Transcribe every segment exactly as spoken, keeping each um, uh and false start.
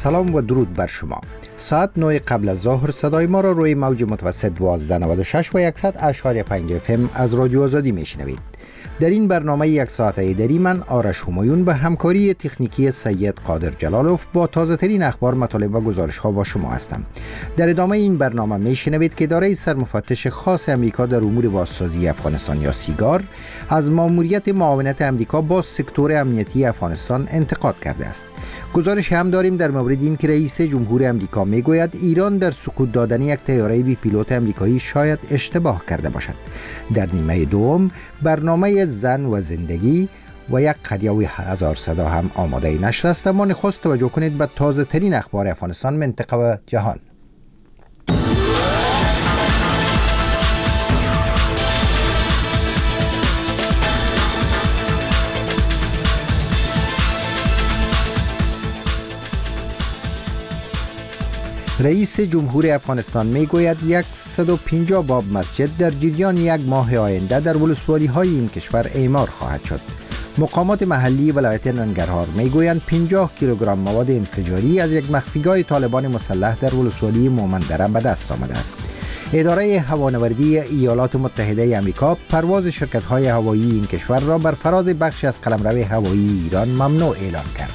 سلام و درود بر شما. ساعت نه قبل از ظهر صدای ما را روی موج متوسط دوازده نود و شش و صد اشاری پنج اف ام از رادیو آزادی میشنوید. در این برنامه یک ساعته دری من آرش همایون به همکاری تکنیکی سید قادر جلالوف با تازه ترین اخبار، مطالب و گزارش ها با شما هستم. در ادامه این برنامه میشنوید که اداره سرمفتش خاص امریکا در امور بازسازی افغانستان یا سیگار از ماموریت معاونت امریکا با سکتور امنیتی افغانستان انتقاد کرده است. گزارش هم داریم در مورد این که رئیس جمهور امریکا میگوید ایران در سقوط دادن یک طیاره بی پیلوت امریکایی شاید اشتباه کرده باشد. در نیمه دوم برنامه زن و زندگی و یک قریه و هزار صدا هم آماده نشر است، اما نخست توجه کنید به تازه ترین اخبار افغانستان، منطقه و جهان. رئیس جمهور افغانستان میگوید صد و پنجاه باب مسجد در جریان یک ماه آینده در ولسوالی های این کشور اعمار خواهد شد. مقامات محلی ولایت ننگرهار میگویند پنجاه کیلوگرم مواد انفجاری از یک مخفیگاه طالبان مسلح در ولسوالی مومندره به دست آمده است. اداره هوانوردی ایالات متحده آمریکا پرواز شرکت های هوایی این کشور را بر فراز بخشی از قلمرو هوایی ایران ممنوع اعلام کرد.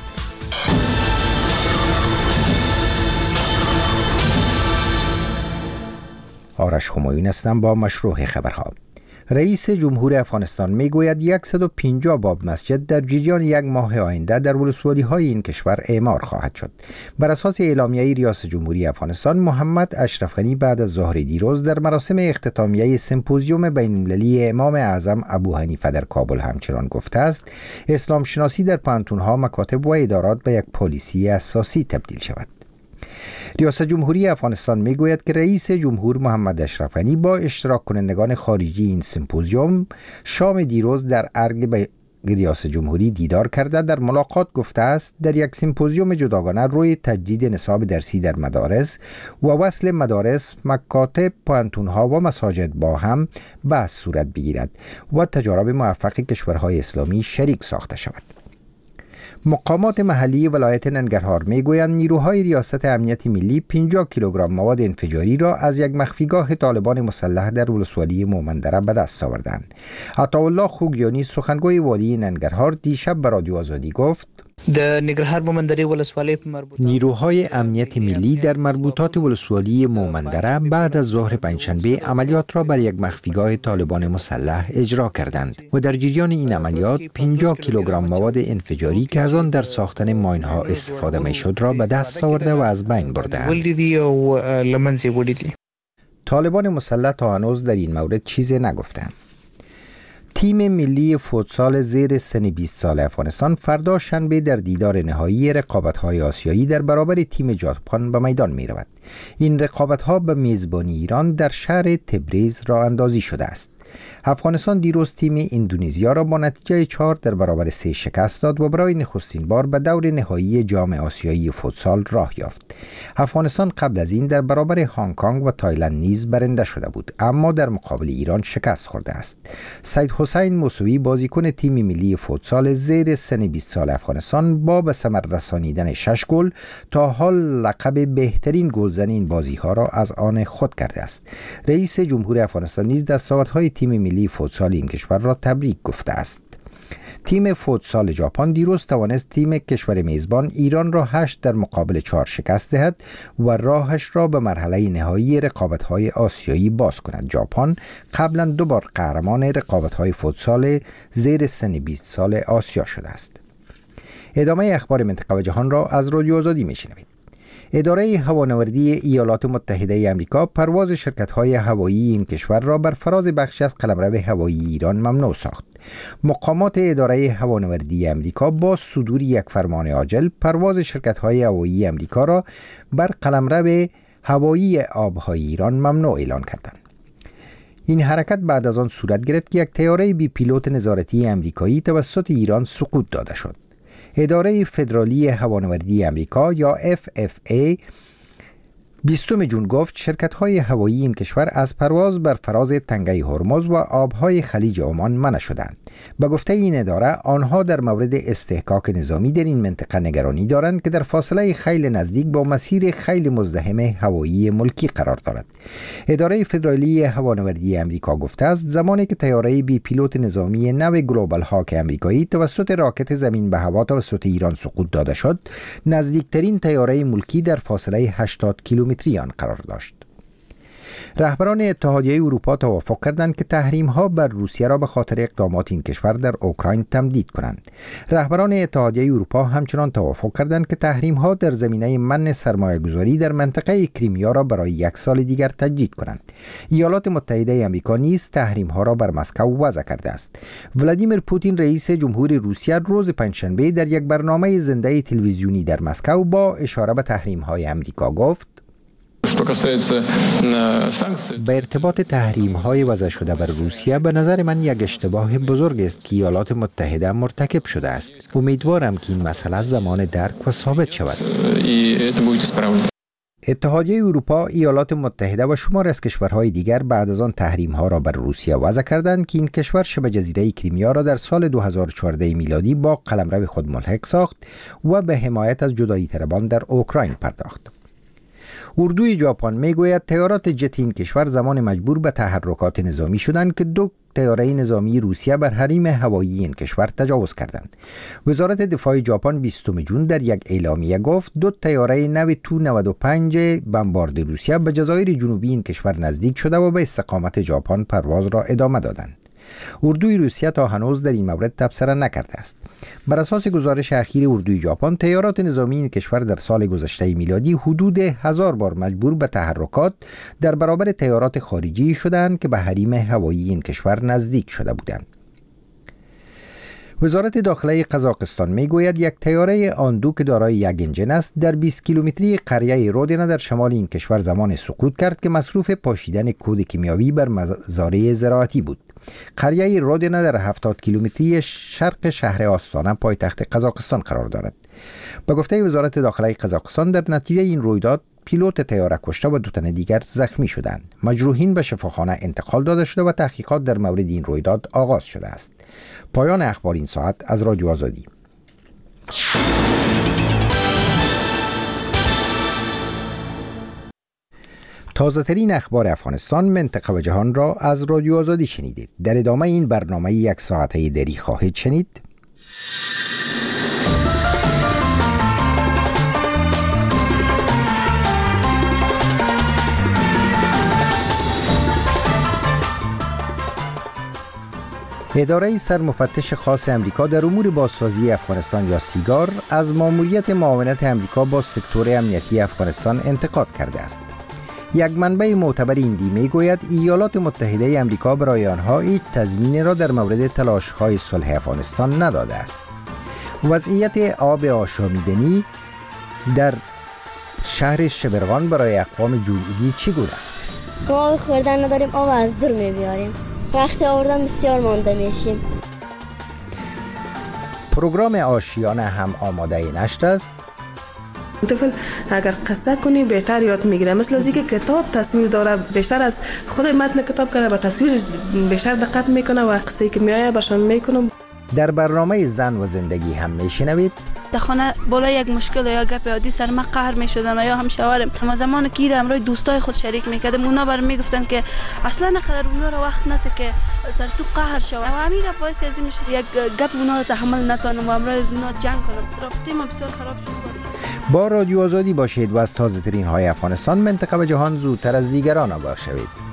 آرش همایون هستم با مشروع خبرها. رئیس جمهور افغانستان میگوید صد و پنجاه باب مسجد در جریان یک ماه آینده در ولسوالی های این کشور اعمار خواهد شد. بر اساس اعلامیه ریاست جمهوری افغانستان، محمد اشرف غنی بعد از ظهر دیروز در مراسم اختتامیه سمپوزیوم بین المللی امام اعظم ابو حنیفه در کابل همچنان گفته است اسلام شناسی در پانتونها، مکاتب و ادارات به یک پالیسی اساسی تبدیل شود. ریاست جمهوری افغانستان میگوید که رئیس جمهور محمد اشرف غنی با اشتراک کنندگان خارجی این سمپوزیوم شام دیروز در ارگ به ریاست جمهوری دیدار کرده. در ملاقات گفته است در یک سمپوزیوم جداگانه روی تجدید نصاب درسی در مدارس و وصل مدارس، مکاتب، پانتونها و مساجد با هم بحث صورت بگیرد و تجارب موفق کشورهای اسلامی شریک ساخته شود. مقامات محلی ولایت ننگرهار میگویند نیروهای ریاست امنیت ملی پنجاه کیلوگرم مواد انفجاری را از یک مخفیگاه طالبان مسلح در ولسوالی مومندره به دست آوردند. عطاالله خوگیانی سخنگوی والی ننگرهار دیشب به رادیو آزادی گفت د ننګرهار مومندرې ولسوالۍ په مربوطات نیروهای امنیت ملی در مربوطات ولسوالی مومندره بعد از ظهر پنجشنبه عملیات را بر یک مخفیگاه طالبان مسلح اجرا کردند و در جریان این عملیات پنجاه کیلوگرم مواد انفجاری که از آن در ساختن ماین‌ها استفاده می‌شد را به دست آورده و از بین بردند. طالبان مسلح تا هنوز در این مورد چیزی نگفتند. تیم ملی فوتسال زیر سن بیست سال افغانستان فردا شنبه در دیدار نهایی رقابت‌های آسیایی در برابر تیم ژاپن به میدان می‌رود. این رقابت‌ها به میزبانی ایران در شهر تبریز راه اندازی شده است. افغانستان دیروز تیم اندونزیا را با نتیجه چهار در برابر سه شکست داد و برای نخستین بار به دور نهایی جام آسیایی فوتسال راه یافت. افغانستان قبل از این در برابر هنگ کنگ و تایلند نیز برنده شده بود، اما در مقابل ایران شکست خورده است. سید حسین موسوی بازیکن تیم ملی فوتسال زیر سن بیست سال افغانستان با به ثمر رسانیدن شش گل تا حال لقب بهترین گلزن این بازی‌ها را از آن خود کرده است. رئیس جمهور افغانستان نیز دستاوردهای تیم ملی فوتسال این کشور را تبریک گفته است. تیم فوتسال ژاپن دیروز توانست تیم کشور میزبان ایران را هشت در مقابل چهار شکست دهد و راهش را به مرحله نهایی رقابت‌های آسیایی باز کند. ژاپن قبلا دو بار قهرمان رقابت‌های فوتسال زیر سن بیست سال آسیا شده است. ادامه اخبار منطقه و جهان را از رادیو آزادی میشنوید. اداره هوانوردی ایالات متحده آمریکا پرواز شرکت‌های هوایی این کشور را بر فراز بخشی از قلمرو هوایی ایران ممنوع ساخت. مقامات اداره هوانوردی آمریکا با صدور یک فرمان عاجل پرواز شرکت‌های هوایی آمریکا را بر قلمرو هوایی آب‌های ایران ممنوع اعلان کردند. این حرکت بعد از آن صورت گرفت که یک طیاره بی پیلوت نظارتی آمریکایی توسط ایران سقوط داده شد. اداره فدرالی هوانوردی آمریکا یا اف اف ای بیستم جون گفت شرکت‌های هوایی این کشور از پرواز بر فراز تنگه هرمز و آبهای خلیج عمان منع شدند. به گفته این اداره آنها در مورد استحقاق نظامی در این منطقه نگرانی دارند که در فاصله خیلی نزدیک با مسیر خیلی مزدحم هوایی ملکی قرار دارد. اداره فدرالی هوانوردی امریکا گفته است زمانی که طیاره بی پیلوت نظامی نو گلوبال هاک امریکایی توسط راکت زمین به هوا توسط ایران سقوط داده شد، نزدیکترین طیاره ملکی در فاصله هشتاد کیلومتری آن قرار داشت. رهبران اتحادیه اروپا توافق کردند که تحریم‌ها بر روسیه را به خاطر اقدامات این کشور در اوکراین تمدید کنند. رهبران اتحادیه اروپا همچنان توافق کردند که تحریم‌ها در زمینه منع سرمایه‌گذاری در منطقه کریمیا را برای یک سال دیگر تجدید کنند. ایالات متحده آمریکا نیز تحریم‌ها را بر مسکو وضع کرده است. ولادیمیر پوتین رئیس جمهور روسیه روز پنجشنبه در یک برنامه زنده تلویزیونی در مسکو با اشاره به تحریم‌های آمریکا گفت: به ارتباط تحریم های وضع شده بر روسیه به نظر من یک اشتباه بزرگ است که ایالات متحده مرتکب شده است. امیدوارم که این مسئله زمان درک و ثابت شود. اتحادیه اروپا، ایالات متحده و شمار از کشورهای دیگر بعد از آن تحریم ها را بر روسیه وضع کردند که این کشور شبه جزیره کریمیا را در سال دو هزار و چهارده میلادی با قلمرو خود ملحق ساخت و به حمایت از جدایی طلبان در اوکراین پرداخت. اردوی ژاپن میگوید طیارات جت این کشور زمان مجبور به تحرکات نظامی شدند که دو طیاره نظامی روسیه بر حریم هوایی این کشور تجاوز کردند. وزارت دفاع ژاپن بیستم جون در یک اعلامیه گفت دو طیاره نو تو نود و پنج بمبارد روسیه به جزایر جنوبی این کشور نزدیک شده و به استقامت ژاپن پرواز را ادامه دادند. اردوی روسیه تا هنوز در این مورد تبصره نکرده است. بر اساس گزارش اخیر اردوی ژاپن، طیارات نظامی این کشور در سال گذشته میلادی حدود هزار بار مجبور به تحرکات در برابر طیارات خارجی شدند که به حریم هوایی این کشور نزدیک شده بودند. وزارت داخله قزاقستان میگوید یک طیاره آندو که دارای یک انجن است در بیست کیلومتری قریه رودنا در شمال این کشور زمان سقوط کرد که مصروف پاشیدن کود کیمیاوی بر مزارع زراعتی بود. قریه رودنا در هفتاد کیلومتری شرق شهر آستانه پایتخت قزاقستان قرار دارد. به گفته وزارت داخله قزاقستان در نتیجه این رویداد پیلوت طیاره کشته و دو تن دیگر زخمی شدند. مجروحین به شفاخانه انتقال داده شده و تحقیقات در مورد این رویداد آغاز شده است. پایان اخبار این ساعت از رادیو آزادی. تازه ترین اخبار افغانستان، منطقه و جهان را از رادیو آزادی شنیدید. در ادامه این برنامه یک ساعته دری خواهید شنید. اداره سرمفتش خاص امریکا در امور بازسازی افغانستان یا سیگار از ماموریت معاونت امریکا با سکتور امنیتی افغانستان انتقاد کرده است. یک منبع معتبر ایندی میگوید ایالات متحده امریکا برای آنها هیچ تضمینی را در مورد تلاش‌های صلح افغانستان نداده است. وضعیت آب آشامیدنی در شهر شبرغان برای اقوام جنوبی چگونه است؟ ما خوردن نداریم، آب از دور می‌بیاریم. وقتی آوردن بسیار مانده میشیم. پروگرام آشیانه هم آماده نشر است. طفل اگر قصه کنی بهتر یاد میگیره، مثل از اینکه کتاب تصویر داره، بیشتر از خود متن کتاب کنه، به تصویرش بیشتر دقت میکنه و قصه‌ای که میایه برشان میکنم. در برنامه زن و زندگی هم میشنوید. در خانه بالا یک مشکل یا گپ عادی سر ما قهر میشدن یا هم شوهرم ما زمان که امروز دوستای خود شریک میکردم اونا برام میگفتن که اصلا نقدر اونا رو وقت نته که سر تو قهر شو و همین گپ باعث از این میشه یک گپ اونا رو تحمل نتونم و امروز اونا جنگ کنم. رابطه ما بسیار خراب شد. با رادیو آزادی باشید و از تازه ترین های افغانستان، منطقه و جهان زودتر از دیگران آگاه شوید.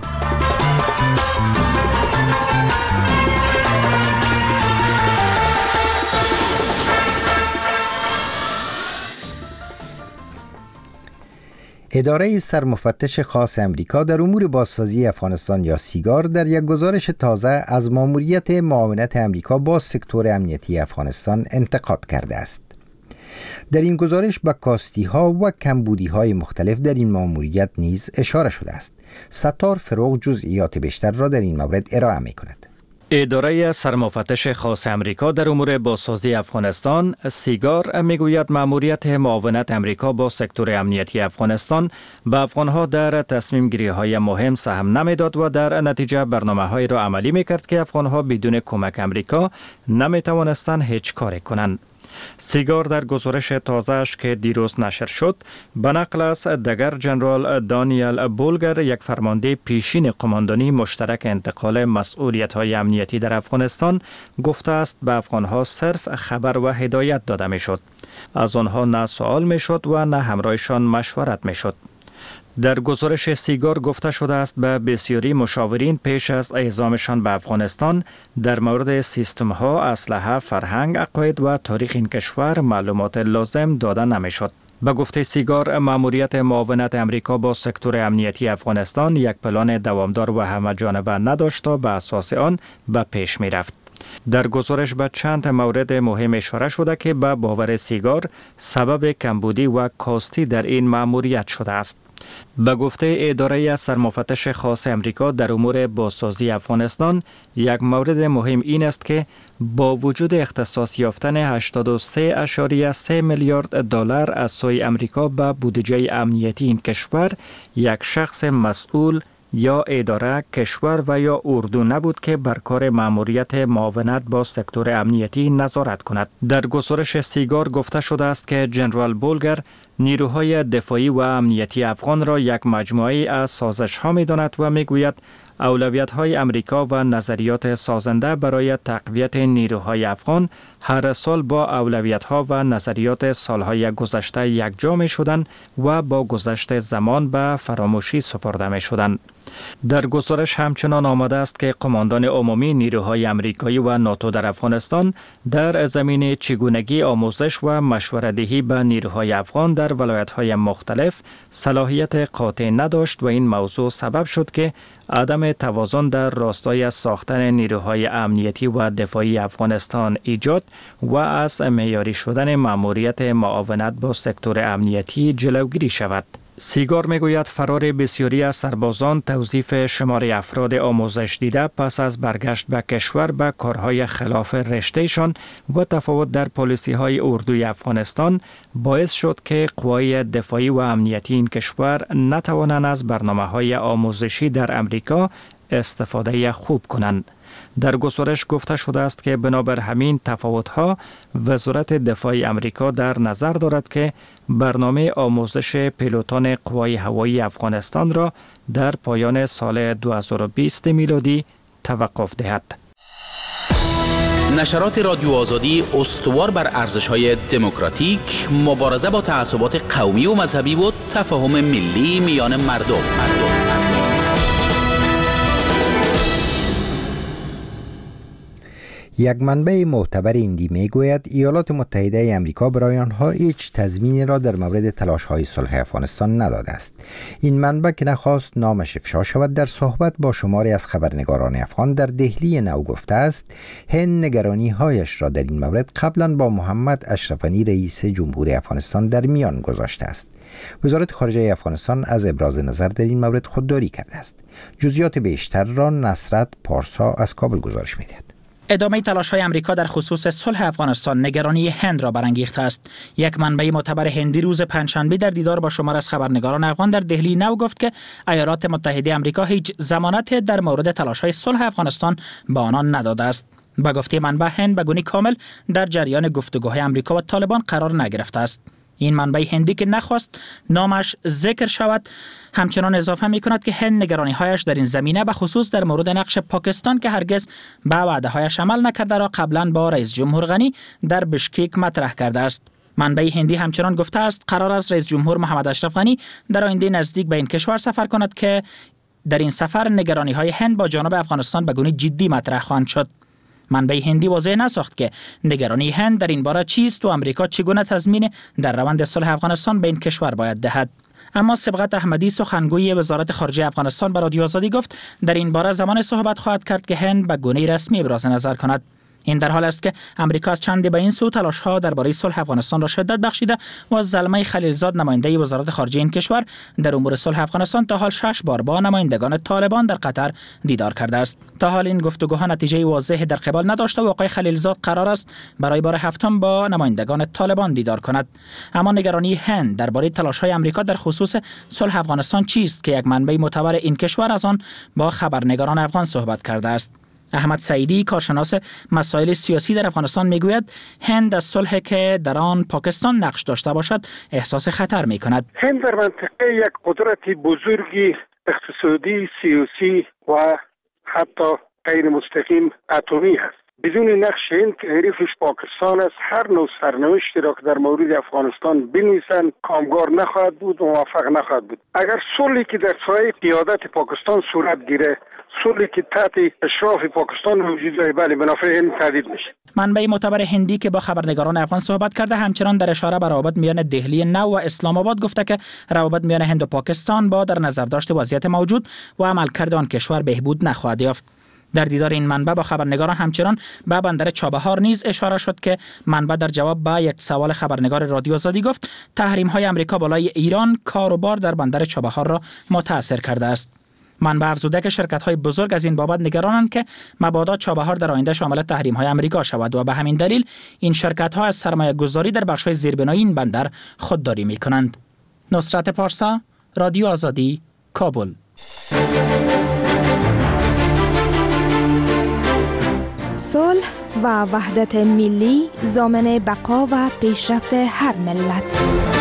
اداره سرمفتش خاص امریکا در امور بازسازی افغانستان یا سیگار در یک گزارش تازه از ماموریت معاونت امریکا با سکتور امنیتی افغانستان انتقاد کرده است. در این گزارش به کاستی ها و کمبودی های مختلف در این ماموریت نیز اشاره شده است. ستار فروغ جزئیات بیشتر را در این مورد ارائه می کند. اداره سرمفتش خاص امریکا در امور بازسازی افغانستان سیگار میگوید مأموریت معاونت امریکا با سکتور امنیتی افغانستان به افغانها در تصمیم گیری های مهم سهم نمیداد و در نتیجه برنامه های را عملی میکرد که افغانها بدون کمک امریکا نمی توانستند هیچ کاری کنند. سیگار در گزارش تازه‌اش که دیروز نشر شد به نقل از دگر جنرال دانیل بولگر، یک فرمانده پیشین قماندانی مشترک انتقال مسئولیت‌های امنیتی در افغانستان، گفته است به افغان‌ها صرف خبر و هدایت داده می‌شد. از آنها نه سوال می‌شد و نه همراهشان مشورت می‌شد. در گزارش سیگار گفته شده است به بسیاری مشاورین پیش از اعزامشان به افغانستان در مورد سیستم ها، اسلحه، فرهنگ، عقاید و تاریخ این کشور معلومات لازم داده نمیشد. به گفته سیگار، مأموریت معاونت امریکا با سکتور امنیتی افغانستان یک پلان دوامدار و همه جانبه نداشت تا به اساس آن به پیش می رفت. در گزارش به چند مورد مهم اشاره شده که به باور سیگار سبب کمبودی و کاستی در این مأموریت شده است. به گفته اداره سرمفتش خاص امریکا در امور بازسازی افغانستان، یک مورد مهم این است که با وجود اختصاص یافتن هشتاد و سه اشاریه سه میلیارد دلار از سوی امریکا به بودجه امنیتی این کشور، یک شخص مسئول یا اداره، کشور و یا اردو نبود که بر کار مأموریت معاونت با سکتور امنیتی نظارت کند. در گزارش سیگار گفته شده است که جنرال بولگر نیروهای دفاعی و امنیتی افغان را یک مجموعه از سازش ها می داند و می گوید اولویت های امریکا و نظریات سازنده برای تقویت نیروهای افغان هر سال با اولویت ها و نظریات سالهای گذشته یکجا می شدند و با گذشت زمان به فراموشی سپرده می شدند. در گزارش همچنان آمده است که قماندان عمومی نیروهای امریکایی و ناتو در افغانستان در زمینه چگونگی آموزش و مشوره‌دهی به نیروهای افغان در ولایت‌های مختلف صلاحیت قاطع نداشت و این موضوع سبب شد که عدم توازن در راستای ساختن نیروهای امنیتی و دفاعی افغانستان ایجاد و از معیاری شدن مأموریت معاونت با سکتور امنیتی جلوگیری شود. سیگار میگوید فرار بسیاری از سربازان، توظیف شمار افراد آموزش دیده پس از برگشت به کشور به کارهای خلاف رشتهشان و تفاوت در پالیسی های اردوی افغانستان باعث شد که قوای دفاعی و امنیتی این کشور نتوانند از برنامه های آموزشی در امریکا استفاده خوب کنند. در گزارش گفته شده است که بنابر همین تفاوت‌ها وزارت دفاع امریکا در نظر دارد که برنامه آموزش پیلوتان قوای هوایی افغانستان را در پایان سال دو هزار و بیست میلادی توقف دهد. نشرات رادیو آزادی استوار بر ارزش‌های دموکراتیک، مبارزه با تعصبات قومی و مذهبی و تفاهم ملی میان مردم. مردم. یک منبع معتبر ایندی میگوید ایالات متحده امریکا برای آنها هیچ تضمینی را در مورد تلاش‌های صلح افغانستان نداده است. این منبع که نخواست نامش افشا شود در صحبت با شماری از خبرنگاران افغان در دهلی نو گفته است هند نگرانی‌هایش را در این مورد قبلا با محمد اشرف غنی رئیس جمهوری افغانستان در میان گذاشته است. وزارت خارجه افغانستان از ابراز نظر در این مورد خودداری کرده است. جزئیات بیشتر را نصرت پارسا از کابل گزارش می‌دهد. ادامه تلاش‌های امریکا در خصوص صلح افغانستان نگرانی هند را برانگیخته است. یک منبع معتبر هندی روز پنجشنبه در دیدار با شمار از خبرنگاران افغان در دهلی نو گفت که ایالات متحده امریکا هیچ ضمانت در مورد تلاش‌های صلح افغانستان به آنان نداده است. با گفته منبع هند به گونه کامل در جریان گفتگوهای امریکا و طالبان قرار نگرفته است. این منبع هندی که نخواست نامش ذکر شود همچنان اضافه می کند که هند نگرانی‌هایش در این زمینه به خصوص در مورد نقش پاکستان که هرگز به وعده‌هایش عمل نکرده را قبلا با رئیس جمهور غنی در بشکیک مطرح کرده است. منبع هندی همچنان گفته است قرار است رئیس جمهور محمد اشرف غنی در آینده نزدیک به این کشور سفر کند که در این سفر نگرانی‌های هند با جانب افغانستان به گونه جدی مطرح خواهند شد. منبع هندی واضح نساخت که نگرانی هند در این باره چیست و امریکا چگونه تضمین در روند صلح افغانستان به این کشور باید دهد. اما سبقت احمدی سخنگوی وزارت خارجه افغانستان به رادیو آزادی گفت در این باره زمان صحبت خواهد کرد که هند به گونه رسمی ابراز نظر کند. این در حال است که امریکا از چند به این سو تلاش‌ها درباره صلح افغانستان را شدت بخشیده و از زلمه خلیلزاد نماینده وزارت خارجه این کشور در امور صلح افغانستان تا حال شش بار با نمایندگان طالبان در قطر دیدار کرده است. تا حال این گفتگوها نتیجه واضحی در قبال نداشته و آقای خلیلزاد قرار است برای بار هفتم با نمایندگان طالبان دیدار کند. اما نگرانی هند درباره تلاش‌های امریکا در خصوص صلح افغانستان چیست که یک منبع معتبر این کشور از آن با خبرنگاران افغان صحبت کرده است. احمد سعیدی کارشناس مسائل سیاسی در افغانستان میگوید هند از صلحی که در آن پاکستان نقش داشته باشد احساس خطر میکند. هند در منطقه یک قدرت بزرگی اقتصادی، سیاسی و حتی غیر مستقیم اتمی است. بدون نقش هند که حریفش پاکستان است، هر نوع سرنوشتی را که در مورد افغانستان بنویسند کامگار نخواهد بود و موفق نخواهد بود. اگر صلحی که در سایه قیادت پاکستان صورت گیره، صلحی که تحت اشراف پاکستان وجود دارد، بله به نفع هند تهدید میشه. منبع معتبر هندی که با خبرنگاران افغان صحبت کرده همچنان در اشاره به روابط میان دهلی نو و اسلام آباد گفته که روابط میان هند و پاکستان با در نظر داشت وضعیت موجود و عملکرد آن کشور بهبود نخواهد یافت. در دیدار این منبع با خبرنگاران همچنان به بندر چابهار نیز اشاره شد که منبع در جواب به یک سوال خبرنگار رادیو آزادی گفت تحریم‌های آمریکا بالای ایران کار و بار در بندر چابهار را متاثر کرده است. منبع افزوده که شرکت‌های بزرگ از این بابت نگرانند که مبادا چابهار در آینده شامل تحریم‌های آمریکا شود و به همین دلیل این شرکت‌ها از سرمایه‌گذاری در بخش‌های زیربنایی این بندر خودداری می‌کنند. نصرت پارسا، رادیو آزادی، کابل. صلح و وحدت ملی ضامن بقا و پیشرفت هر ملت.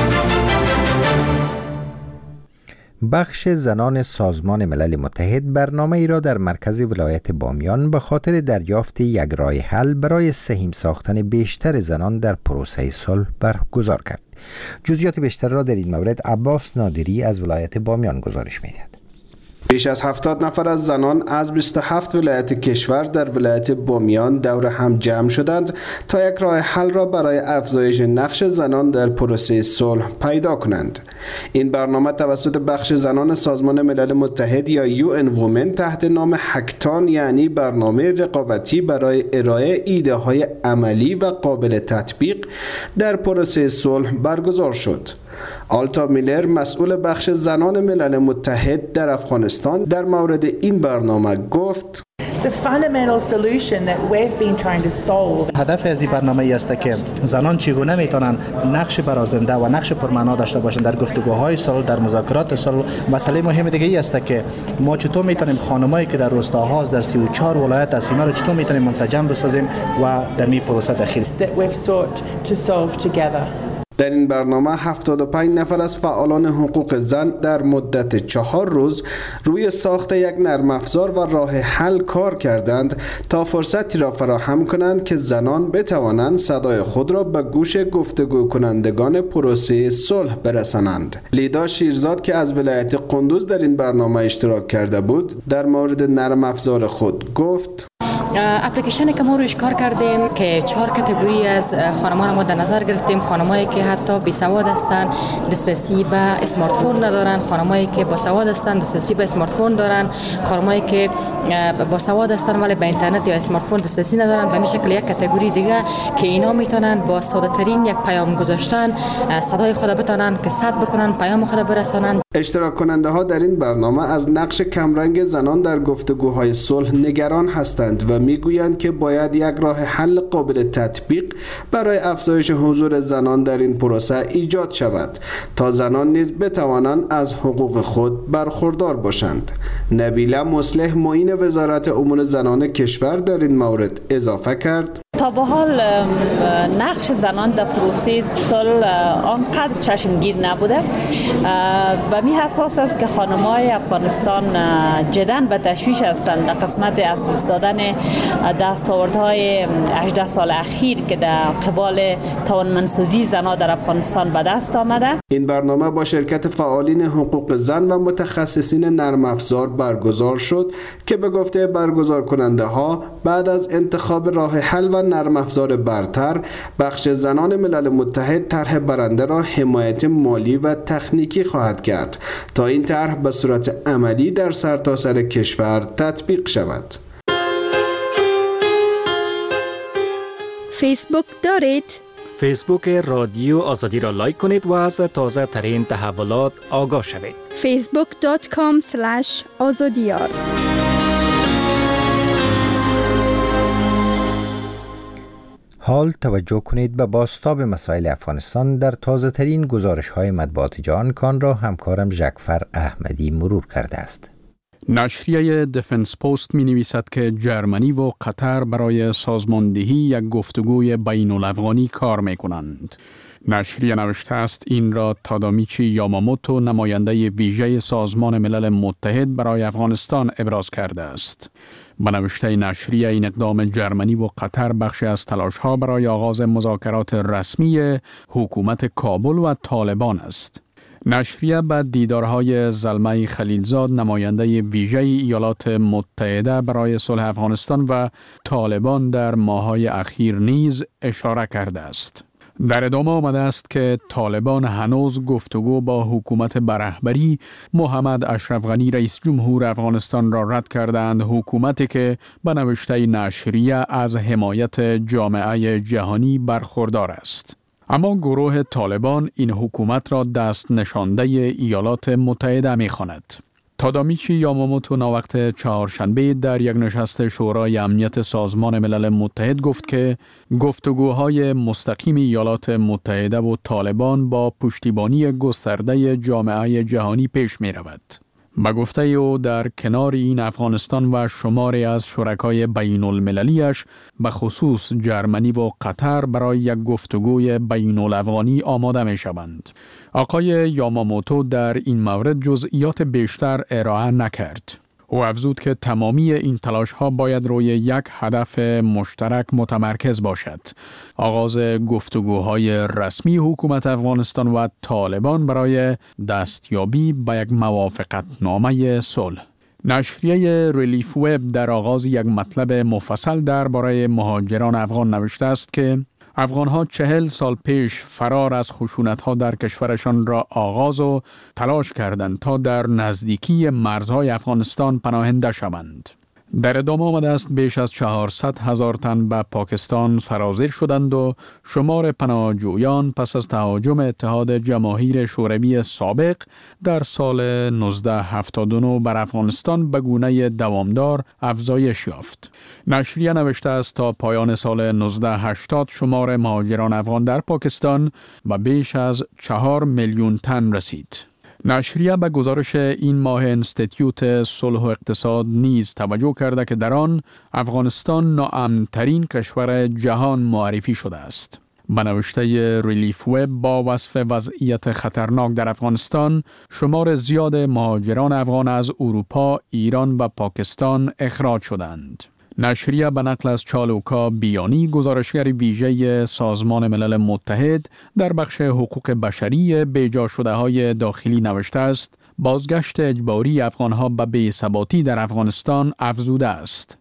بخش زنان سازمان ملل متحد برنامه ای را در مرکز ولایت بامیان به خاطر دریافت یک راه حل برای سهیم ساختن بیشتر زنان در پروسه صلح برگزار کرد. جزئیات بیشتر را در این مورد عباس نادری از ولایت بامیان گزارش می‌دهد. بیش از هفتاد نفر از زنان از بیست و هفت ولایت کشور در ولایت بامیان دور هم جمع شدند تا یک راه حل را برای افزایش نقش زنان در پروسه صلح پیدا کنند. این برنامه توسط بخش زنان سازمان ملل متحد یا یو ان وومن تحت نام هکتان یعنی برنامه رقابتی برای ارائه ایده های عملی و قابل تطبیق در پروسه صلح برگزار شد. آلتا میلر مسئول بخش زنان ملل متحد در افغانستان در مورد این برنامه گفت هدف از این برنامه است که زنان چگونه میتونن نقش برازنده و نقش پرمعنا داشته باشند در گفتگوهای صلح، در مذاکرات صلح. مسئله مهم دیگه ای است که ما چطور میتونیم خانمایی که در روستاها در سی و چهار ولایت از اینا رو چطور میتونیم منسجم بسازیم و در می پروسه داخل. در این برنامه هفتاد و پنج نفر از فعالان حقوق زن در مدت چهار روز روی ساخت یک نرم افزار و راه حل کار کردند تا فرصتی را فراهم کنند که زنان بتوانند صدای خود را به گوش گفتگو کنندگان پروسه صلح برسانند. لیدا شیرزاد که از ولایت قندوز در این برنامه اشتراک کرده بود در مورد نرم افزار خود گفت: اپلیکیشنی که ما روش کار کردیم که چهار کاتگوری از خانمان ما در نظر گرفتیم. خانمایی که حتی بی سواد هستند، دسترسی به اسمارت فون ندارن، خانمایی که با سواد هستند، دسترسی به اسمارت فون دارن، خانمایی که با سواد هستند ولی به اینترنت یا اسمارت فون دسترسی ندارن. به این شکل یک کاتگوری دیگه که اینا میتونن با ساده ترین یک پیام گذاشتن صدای خود بتونن که ثبت بکنن، پیام خود برسانن. اشتراک کننده ها در این برنامه از نقش کمرنگ زنان در گفتگوهای صلح نگران هستند و میگویند که باید یک راه حل قابل تطبیق برای افزایش حضور زنان در این پروسه ایجاد شود تا زنان نیز بتوانند از حقوق خود برخوردار باشند. نبیله مصلح معین وزارت امور زنان کشور در این مورد اضافه کرد: تا به حال نقش زنان در پروسه صلح آنقدر چشمگیر نبوده. به می اساس است که خانم‌های افغانستان جداً به تشویش هستند در قسمت از دست دادن دستاوردهای هجده سال اخیر که در قبال توانمندسازی زنان در افغانستان به دست آمده. این برنامه با شرکت فعالین حقوق زن و متخصصین نرم افزار برگزار شد که به گفته برگزار کننده ها بعد از انتخاب راه حل و نرم افزار برتر، بخش زنان ملل متحد طرح برنده را حمایت مالی و تکنیکی خواهد کرد تا این طرح به صورت عملی در سرتاسر کشور تطبیق شود. فیسبوک دارید؟ فیسبوک رادیو آزادی را لایک کنید و از تازه ترین تحولات آگاه شوید. فیسبوک دات کام اسلش آزادیار. حال توجه کنید به بازتاب مسائل افغانستان در تازه ترین گزارش های مطبوعات جهان کان را همکارم ژکفر احمدی مرور کرده است. نشریه دفنس پست می نویسد که جرمنی و قطر برای سازماندهی یک گفتگوی بین الافغانی کار می کنند. نشریه نوشته است این را تادامیچی یاماموتو نماینده ویژه سازمان ملل متحد برای افغانستان ابراز کرده است. به نوشته نشریه این اقدام جرمنی و قطر بخشی از تلاش‌ها برای آغاز مذاکرات رسمی حکومت کابل و طالبان است. نشریه بعد دیدارهای زلمه خلیلزاد نماینده ویژه ایالات متحده برای صلح افغانستان و طالبان در ماه‌های اخیر نیز اشاره کرده است. در ادامه آمده است که طالبان هنوز گفتگو با حکومت برهبری محمد اشرف غنی رئیس جمهور افغانستان را رد کردند، حکومتی که به نوشته نشریه از حمایت جامعه جهانی برخوردار است. اما گروه طالبان این حکومت را دست نشانده ایالات متحده می خواند. تادامیچی یاماموتو ناوقت چهارشنبه در یک نشست شورای امنیت سازمان ملل متحد گفت که گفتگوهای مستقیم ایالات متحده و طالبان با پشتیبانی گسترده جامعه جهانی پیش می رود. به گفته او در کنار این افغانستان و شماری از شرکای بین المللیش به خصوص جرمنی و قطر برای یک گفتگوی بین الافغانی آماده می شوند. آقای یاماموتو در این مورد جزئیات بیشتر ارائه نکرد. او افزود که تمامی این تلاش ها باید روی یک هدف مشترک متمرکز باشد: آغاز گفتگوهای رسمی حکومت افغانستان و طالبان برای دستیابی به یک موافقتنامه صلح. نشریه ریلیف وب در آغاز یک مطلب مفصل درباره مهاجران افغان نوشته است که افغان‌ها چهل سال پیش فرار از خشونت‌ها در کشورشان را آغاز و تلاش کردند تا در نزدیکی مرزهای افغانستان پناهنده شوند. در ادامه آمده است بیش از چهارصد هزار تن به پاکستان سرازیر شدند و شمار پناهجویان پس از تهاجم اتحاد جماهیر شوروی سابق در سال نوزده هفتاد و نه بر افغانستان به گونه دوامدار افزایش یافت. نشریه نوشته است تا پایان سال نوزده هشتاد شمار مهاجران افغان در پاکستان به بیش از چهار میلیون تن رسید. نشریه به گزارش این ماه انستیتیوت صلح و اقتصاد نیز توجه کرده که در آن افغانستان ناامن‌ترین کشور جهان معرفی شده است. به نوشته ریلیف وب با وصف وضعیت خطرناک در افغانستان، شمار زیاد مهاجران افغان از اروپا، ایران و پاکستان اخراج شدند. نشریه به نقل از چالوکا بیانی گزارشگر ویژه سازمان ملل متحد در بخش حقوق بشری بیجا شده های داخلی نوشته است: بازگشت اجباری افغانها به بی‌ثباتی در افغانستان افزوده است.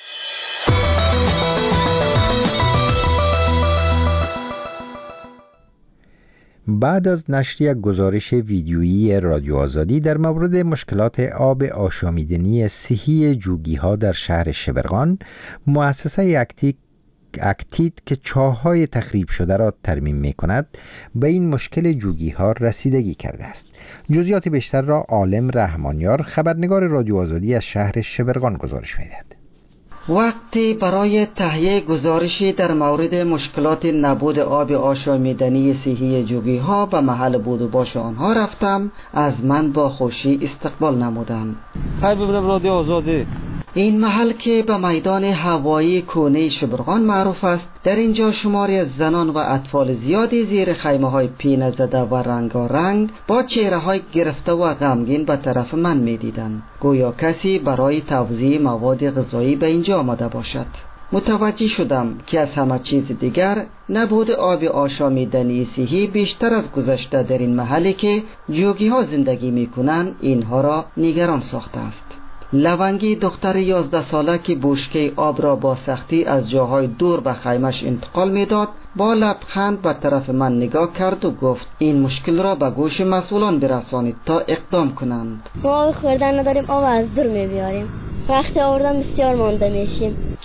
بعد از نشر یک گزارش ویدیویی رادیو آزادی در مورد مشکلات آب آشامیدنی صحی جوگی‌ها در شهر شبرغان، مؤسسه اکتیک اکتید که چاه‌های تخریب شده را ترمیم می‌کند به این مشکل جوگی‌ها رسیدگی کرده است. جزئیات بیشتر را عالم رحمانیار، خبرنگار رادیو آزادی از شهر شبرغان گزارش می‌دهد. وقتی برای تهیه گزارشی در مورد مشکلات نبود آب آشامیدنی صحی جوگی‌ها به محل بود و باش آنها رفتم، از من با خوشی استقبال نمودند. خیر ببینم رادیو آزادی. این محل که به میدان هوایی کونه شبرغان معروف است، در اینجا شماری از زنان و اطفال زیادی زیر خیمه های پینه زده و رنگارنگ با چهره های گرفته و غمگین به طرف من می دیدند، گویا کسی برای توزیع مواد غذایی به اینجا آمده باشد. متوجه شدم که از همه چیز دیگر نبود آب آشامیدنی صحی بیشتر از گذشته در این محلی که جوگی ها زندگی می کنند اینها را نگران ساخته است. لونگی دختر یازده ساله که بشکه آب را با سختی از جاهای دور به خیمش انتقال میداد، با لبخند به طرف من نگاه کرد و گفت این مشکل را به گوش مسئولان برسانید تا اقدام کنند. ما آب خوردن نداریم، آب از دور میبیاریم. وقتی آوردن بسیار مانده میشیم.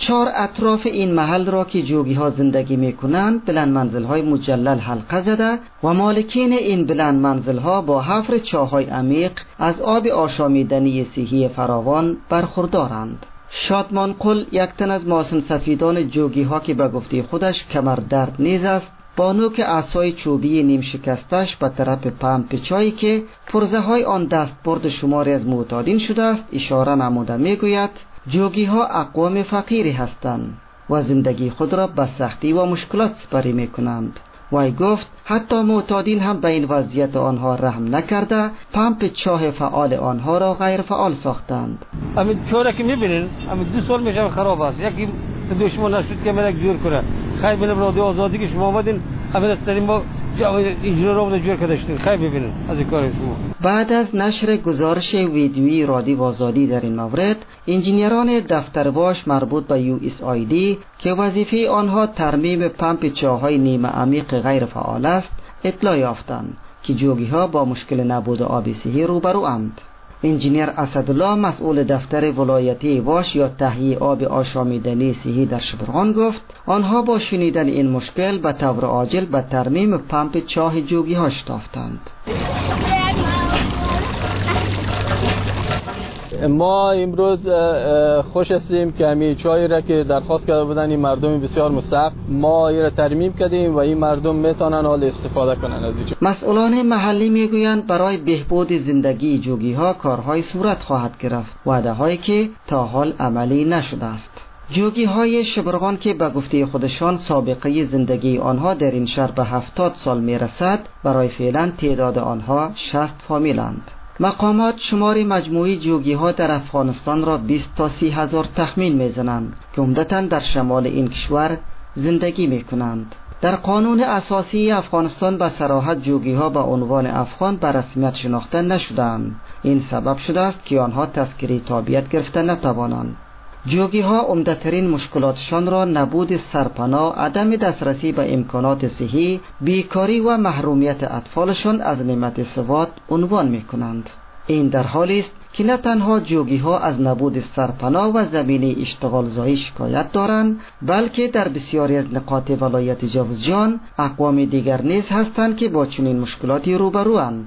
چهار اطراف این محل را که جوگی ها زندگی می کنند بلند منزل های مجلل حلقه زده و مالکین این بلند منزل ها با حفر چاهای عمیق از آب آشامیدنی صحی فراوان برخوردارند. شادمان قل یک تن از ماسن سفیدان جوگی ها که به گفته خودش کمر درد نیز است با نوک عصای چوبی نیم شکستش به طرف پمپ چایی که پرزه های آن دست برد شماری از معتادین شده است اشاره نموده می گوید جوگی ها اقوام فقیری هستند و زندگی خود را به سختی و مشکلات سپری می کنند. وی گفت حتی معتادین هم به این وضعیت آنها رحم نکرده پمپ چاه فعال آنها را غیر فعال ساختند. همین چاره که میبینین همین دو سال میشه خراب است. یکی دشمن نشد که مرا جور کنه. خیلی ببینیم رادیو آزادی که شما آمدین همین از سریم با اجرا را بود جور کردشتین. خیلی ببینین از این کار شما. بعد از نشر گزارش ویدیویی رادیو آزادی در این مورد انجینیران دفترباش مربوط به یو اس آی دی که وظیفه آنها ترمیم پمپ چاهای نیمه عمیق غیر فعال است اطلاع یافتند که جوگی ها با مشکل نبود آب صحی روبروند. انجینیر اسدالله مسئول دفتر ولایتی واش یا تهیه آب آشامیدنی صحی در شبرغان گفت آنها با شنیدن این مشکل به طور عاجل به ترمیم پمپ چاه جوگی ها شتافتند. ما امروز خوش هستیم که همین چایی را که درخواست کرده بودن این مردم بسیار مستحق ما این را ترمیم کردیم و این مردم میتونن حال استفاده کنن از این. مسئولان محلی میگویند برای بهبود زندگی جوگی ها کارهای صورت خواهد گرفت، وعده هایی که تا حال عملی نشده است. جوگی های شبرغان که به گفته خودشان سابقه زندگی آنها در این شهر به هفتاد سال میرسد برای فعلا تعداد آنها شصت فامیلند. مقامات شمار مجموعی جوگی ها در افغانستان را بیست تا سی هزار تخمین میزنند که عمدتاً در شمال این کشور زندگی می کنند. در قانون اساسی افغانستان به صراحت جوگی ها به عنوان افغان به رسمیت شناخته نشدند. این سبب شده است که آنها تذکره تابعیت گرفته نتوانند. جوگی ها عمده‌ترین مشکلاتشان را نبود سرپناه، عدم دسترسی به امکانات صحی، بیکاری و محرومیت اطفالشان از نعمت سواد عنوان می کنند. این در حالی است که نه تنها جوگی ها از نبود سرپناه و زمینه اشتغال زایی شکایت دارند، بلکه در بسیاری از نقاط ولایت جوزجان اقوام دیگر نیز هستند که با چنین مشکلاتی روبروند.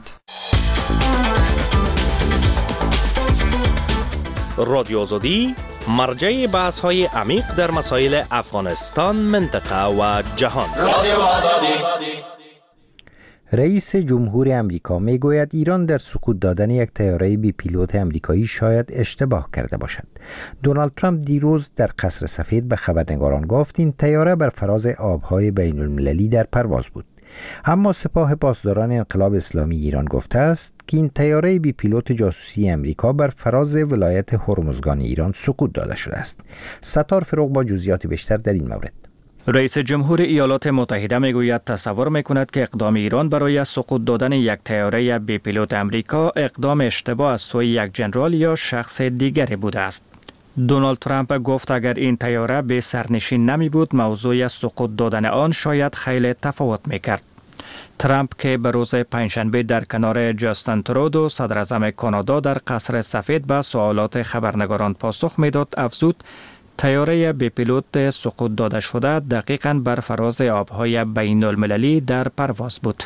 رادیو آزادی مرجع بحث های عمیق در مسائل افغانستان، منطقه و جهان. رادیو آزادی. رئیس جمهور امریکا میگوید ایران در سقوط دادن یک طیاره بی پیلوت امریکایی شاید اشتباه کرده باشد. دونالد ترامپ دیروز در قصر سفید به خبرنگاران گفت این طیاره بر فراز آبهای بین المللی در پرواز بود. اما سپاه پاسداران انقلاب اسلامی ایران گفته است که این طیاره بی پیلوت جاسوسی امریکا بر فراز ولایت هرمزگان ایران سقوط داده شده است. ستار فروغ با جزئیات بیشتر در این مورد. رئیس جمهور ایالات متحده میگوید تصور میکند که اقدام ایران برای سقوط دادن یک طیاره بی پیلوت امریکا اقدام اشتباه از سوی یک ژنرال یا شخص دیگری بوده است. دونالد ترامپ گفت اگر این طیاره به سرنشین نمی بود موضوع سقوط دادن آن شاید خیلی تفاوت میکرد. ترامپ که به روز پنجشنبه در کنار جاستین ترودو صدر اعظم کانادا در قصر سفید به سوالات خبرنگاران پاسخ میداد افزود طیاره بی پیلوت سقوط داده شده دقیقاً بر فراز آبهای بین المللی در پرواز بود.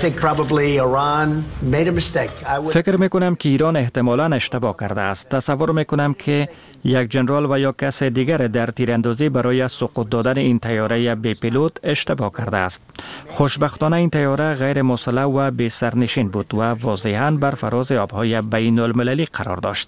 فکر میکنم که ایران احتمالاً اشتباه کرده است. تصور میکنم که یک ژنرال و یا کس دیگر در تیراندازی برای سقوط دادن این طیاره بی پیلوت اشتباه کرده است. خوشبختانه این طیاره غیر مسلح و بی سرنشین بود و واضحاً بر فراز آبهای بین المللی قرار داشت.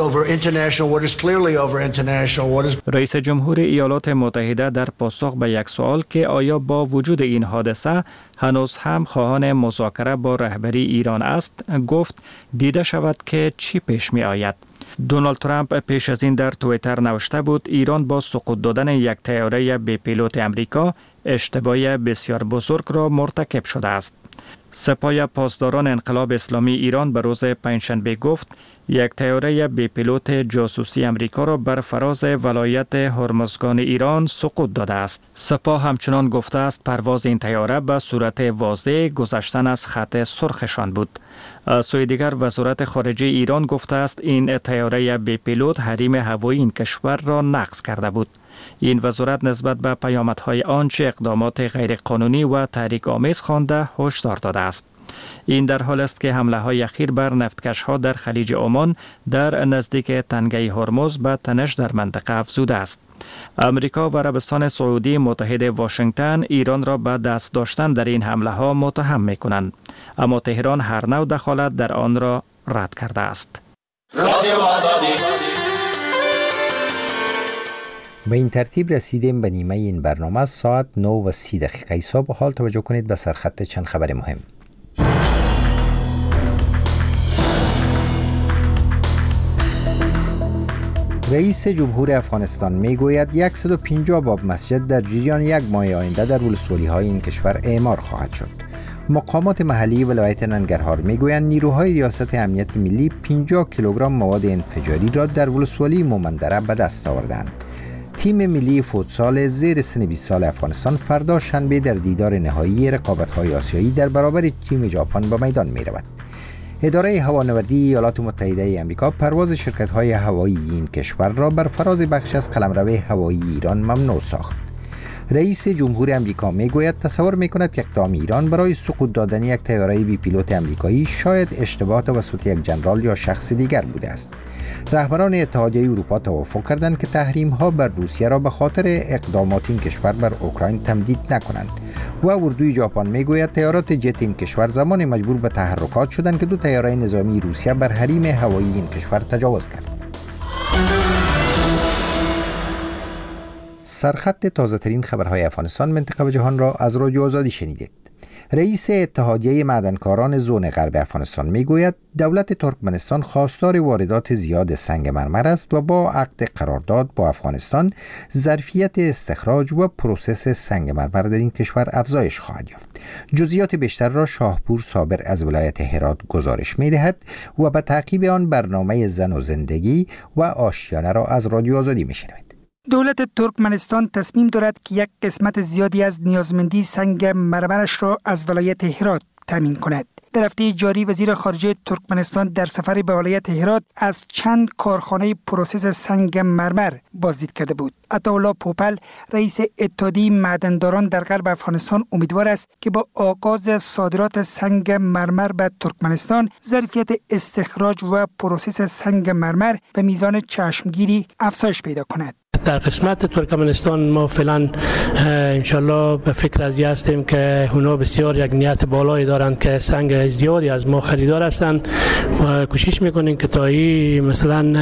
رئیس جمهور ایالات متحده در پاسخ به یک سوال که آیا با وجود این حادثه هنوز هم خواهان مذاکره با رهبری ایران است گفت دیده شود که چی پیش می آید. دونالد ترامپ پیش از این در توییتر نوشته بود ایران با سقوط دادن یک طیاره بی پیلوت امریکا اشتباه بسیار بزرگ را مرتکب شده است. سپاه پاسداران انقلاب اسلامی ایران به روز پنجشنبه گفت یک طیاره بی پیلوت جاسوسی امریکا را بر فراز ولایت هرمزگان ایران سقوط داده است. سپاه همچنان گفته است پرواز این طیاره به صورت واضح گذشتن از خط سرخشان بود. از سوی دیگر وزارت خارجه ایران گفته است این طیاره بی پیلوت حریم هوایی این کشور را نقض کرده بود. این وزارت نسبت به پیامدهای آنچه اقدامات غیرقانونی و تحریک‌آمیز خوانده هشدار داده است. این در حال است که حمله های اخیر بر نفتکش ها در خلیج عمان در نزدیک تنگه هرمز به تنش در منطقه افزوده است. امریکا و عربستان سعودی متحد واشنگتن ایران را به دست داشتن در این حمله ها متهم می کنند، اما تهران هر نوع دخالت در آن را رد کرده است. به این ترتیب رسیدیم به نیمه این برنامه. ساعت نه و سی دقیقه صبح. حال توجه کنید به سرخط چند خبر مهم. رئیس جمهور افغانستان می گوید صد و پنجاه باب مسجد در جریان یک ماه آینده در ولسوالی های این کشور اعمار خواهد شد. مقامات محلی ولایت ننگرهار می گویند نیروهای ریاست امنیت ملی پنجاه کیلوگرم مواد انفجاری را در ولسوالی مومندره به دست آوردند. تیم ملی فوتسال زیر سن بیست سال افغانستان فردا شنبه در دیدار نهایی رقابت‌های آسیایی در برابر تیم ژاپن به میدان می رود. اداره هوانوردی ایالات متحده آمریکا پرواز شرکت‌های هوایی این کشور را بر فراز بخش از قلمرو هوایی ایران ممنوع ساخت. رئیس جمهور آمریکا میگوید تصور میکند که اقدام ایران برای سقوط دادن یک طیاره بی پیلوت آمریکایی شاید اشتباه توسط یک جنرال یا شخص دیگر بوده است. رهبران اتحادیه اروپا توافق کردند که تحریم‌ها بر روسیه را به خاطر اقدامات این کشور بر اوکراین تمدید نکنند و اردوی ژاپن میگوید طیارات جت این کشور زمان مجبور به تحرکات شدند که دو طیاره نظامی روسیه بر حریم هوایی این کشور تجاوز کرد. سرخط تازه ترین خبرهای افغانستان، منطقه و جهان را از رادیو آزادی شنیدید. رئیس اتحادیه معدنکاران زون غرب افغانستان میگوید دولت ترکمنستان خواستار واردات زیاد سنگ مرمر است و با عقد قرارداد با افغانستان ظرفیت استخراج و پروسس سنگ مرمر در این کشور افزایش خواهد یافت. جزئیات بیشتر را شاهپور صابر از ولایت هرات گزارش میدهد و به تعقیب آن برنامه زن و زندگی و آشیانه را از رادیو آزادی میشنوید. دولت ترکمنستان تصمیم دارد که یک قسمت زیادی از نیازمندی سنگ مرمرش را از ولایت هرات تامین کند. در هفته جاری وزیر خارجه ترکمنستان در سفر به ولایت هرات از چند کارخانه پروسس سنگ مرمر بازدید کرده بود. عطاالله پوپل رئیس اتحادیه معدنداران در غرب افغانستان امیدوار است که با آغاز صادرات سنگ مرمر به ترکمنستان ظرفیت استخراج و پروسس سنگ مرمر به میزان چشمگیری افزایش پیدا کند. در قسمت ترکمنستان ما فعلا انشالله به فکر از هستیم که اونا بسیار یک نیت بالایی دارند که سنگ زیادی از ما خریدار هستند و کوشش میکنیم که تا این مثلا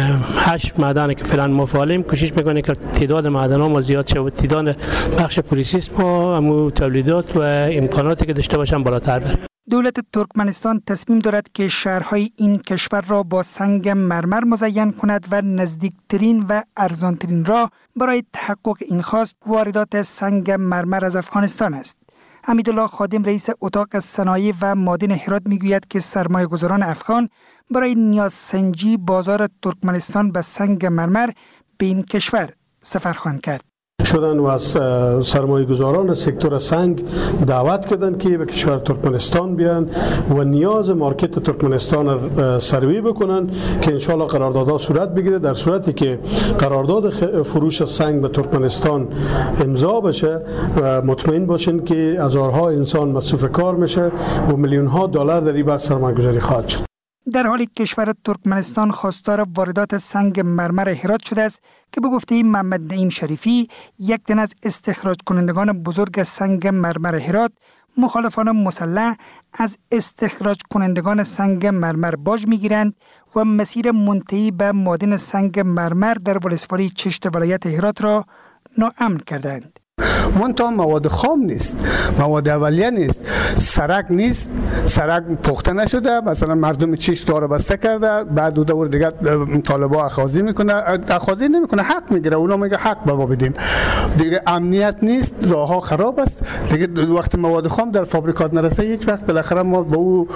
هشت معدن که فعلا ما فعالیم کوشش میکنیم که تعداد معدن ها ما زیاد شه و تعداد بخش پروسس ما همو تولیدات و امکاناتی که داشته باشن بالاتر بره. دولت ترکمنستان تصمیم دارد که شهرهای این کشور را با سنگ مرمر مزین کند و نزدیکترین و ارزانترین راه برای تحقق این خواست واردات سنگ مرمر از افغانستان است. حمیدالله خادم رئیس اتاق صنایع و معادن هرات میگوید که سرمایه‌گذاران افغان برای نیازسنجی بازار ترکمنستان به سنگ مرمر به این کشور سفر خواهند کرد. شدن و از سرمایه گذاران سکتور سنگ دعوت کردن که به کشور ترکمنستان بیان و نیاز مارکت ترکمنستان را سروی بکنن که انشالله قراردادها صورت بگیره. در صورتی که قرارداد فروش سنگ به ترکمنستان امضا بشه و مطمئن باشین که هزارها انسان مصروف کار میشه و میلیون ها دلار در این بخش سرمایه گذاری خواهد شد. در حالی کشور ترکمنستان خواستار واردات سنگ مرمر هرات شده است که به گفته محمد نعیم شریفی یک تن از استخراج کنندگان بزرگ سنگ مرمر هرات مخالفان مسلح از استخراج کنندگان سنگ مرمر باج میگیرند و مسیر منتهی به معادن سنگ مرمر در ولسوالی چشت ولایت هرات را ناامن کردند. منتها مواد خام نیست، مواد اولیه نیست، سرک نیست، سرک پخته نشده، مثلا مردم چشت داره بسته کرده، بعد دو دور دیگه طالبا اخاذی میکنه، اخاذی نمیکنه، حق میگیره، اونا میگه حق به ما بدین. دیگه امنیت نیست، راهها خراب است، دیگه وقتی مواد خام در فابریکات نرسه یک وقت بالاخره ما به او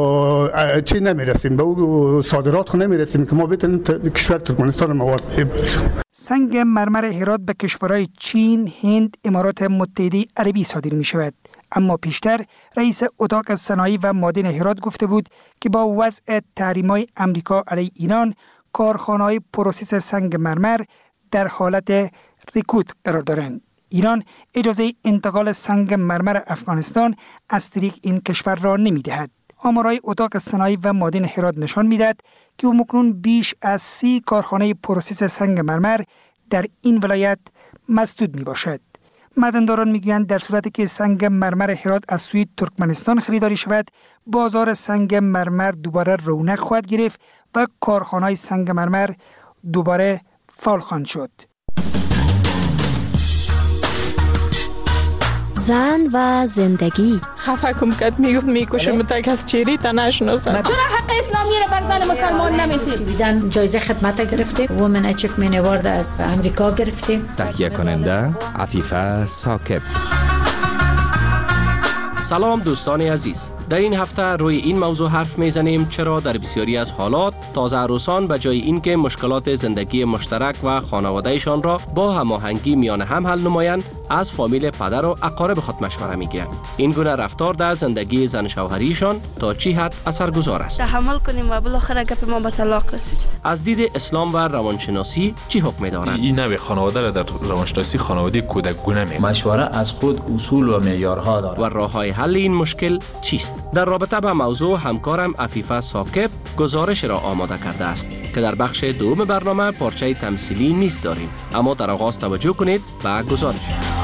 چی نمیرسیم، به او صادرات خو نمیرسیم که ما بتونیم کشور ترکمنستان مواد ببریم. سنگ مرمر هرات به کشورهای چین، هند، امارات متحده عربی صادر می شود. اما پیشتر رئیس اتاق صنایع و معادن هرات گفته بود که با وضع تحریم‌های آمریکا علیه ایران کارخانه‌های پروسس سنگ مرمر در حالت رکود قرار دارند. ایران اجازه انتقال سنگ مرمر افغانستان از طریق این کشور را نمی دهد. آمارهای اتاق صنایع و معادن هرات نشان می دهد که اکنون بیش از سی کارخانه پروسس سنگ مرمر در این ولایت مسدود می باشد. معدنداران می گویند در صورتی که سنگ مرمر هرات از سوی ترکمنستان خریداری شود، بازار سنگ مرمر دوباره رونق خواهد گرفت و کارخانه‌های سنگ مرمر دوباره فعال خواهند شد. زن و زندگی. خفه کم کد میگفت میکشم تا کس چیری تا نشناسم. چرا حق اسلامی را بر زن مسلمان نمیدید؟ سویدن جایزه خدمت گرفتیم. وومن اچیومنت اوارد از امریکا گرفتیم. تهیه کننده عفیفه ثاقب. سلام دوستان عزیز، در این هفته روی این موضوع حرف میزنیم چرا در بسیاری از حالات تازه عروسان به جای اینکه مشکلات زندگی مشترک و خانوادهشان را با هماهنگی میان هم حل نمایند، از فامیل پدر و اقارب خود مشوره میگیرند. این گونه رفتار در زندگی زن شوهریشان تا چی حد اثرگذار است؟ تحمل کنیم و بالاخره گپ ما به طلاق رسید. از دید اسلام و روانشناسی چی حکم دارد؟ این نوع خانواده را در روانشناسی خانواده کودکگونه می‌گویند. مشوره از خود اصول و معیارها دارد. و راه‌های حل این مشکل چیست؟ در رابطه با موضوع همکارم عفیفه ثاقب گزارش را آماده کرده است که در بخش دوم برنامه پارچه تمثیلی نیست داریم، اما در آغاز توجه کنید به گزارش.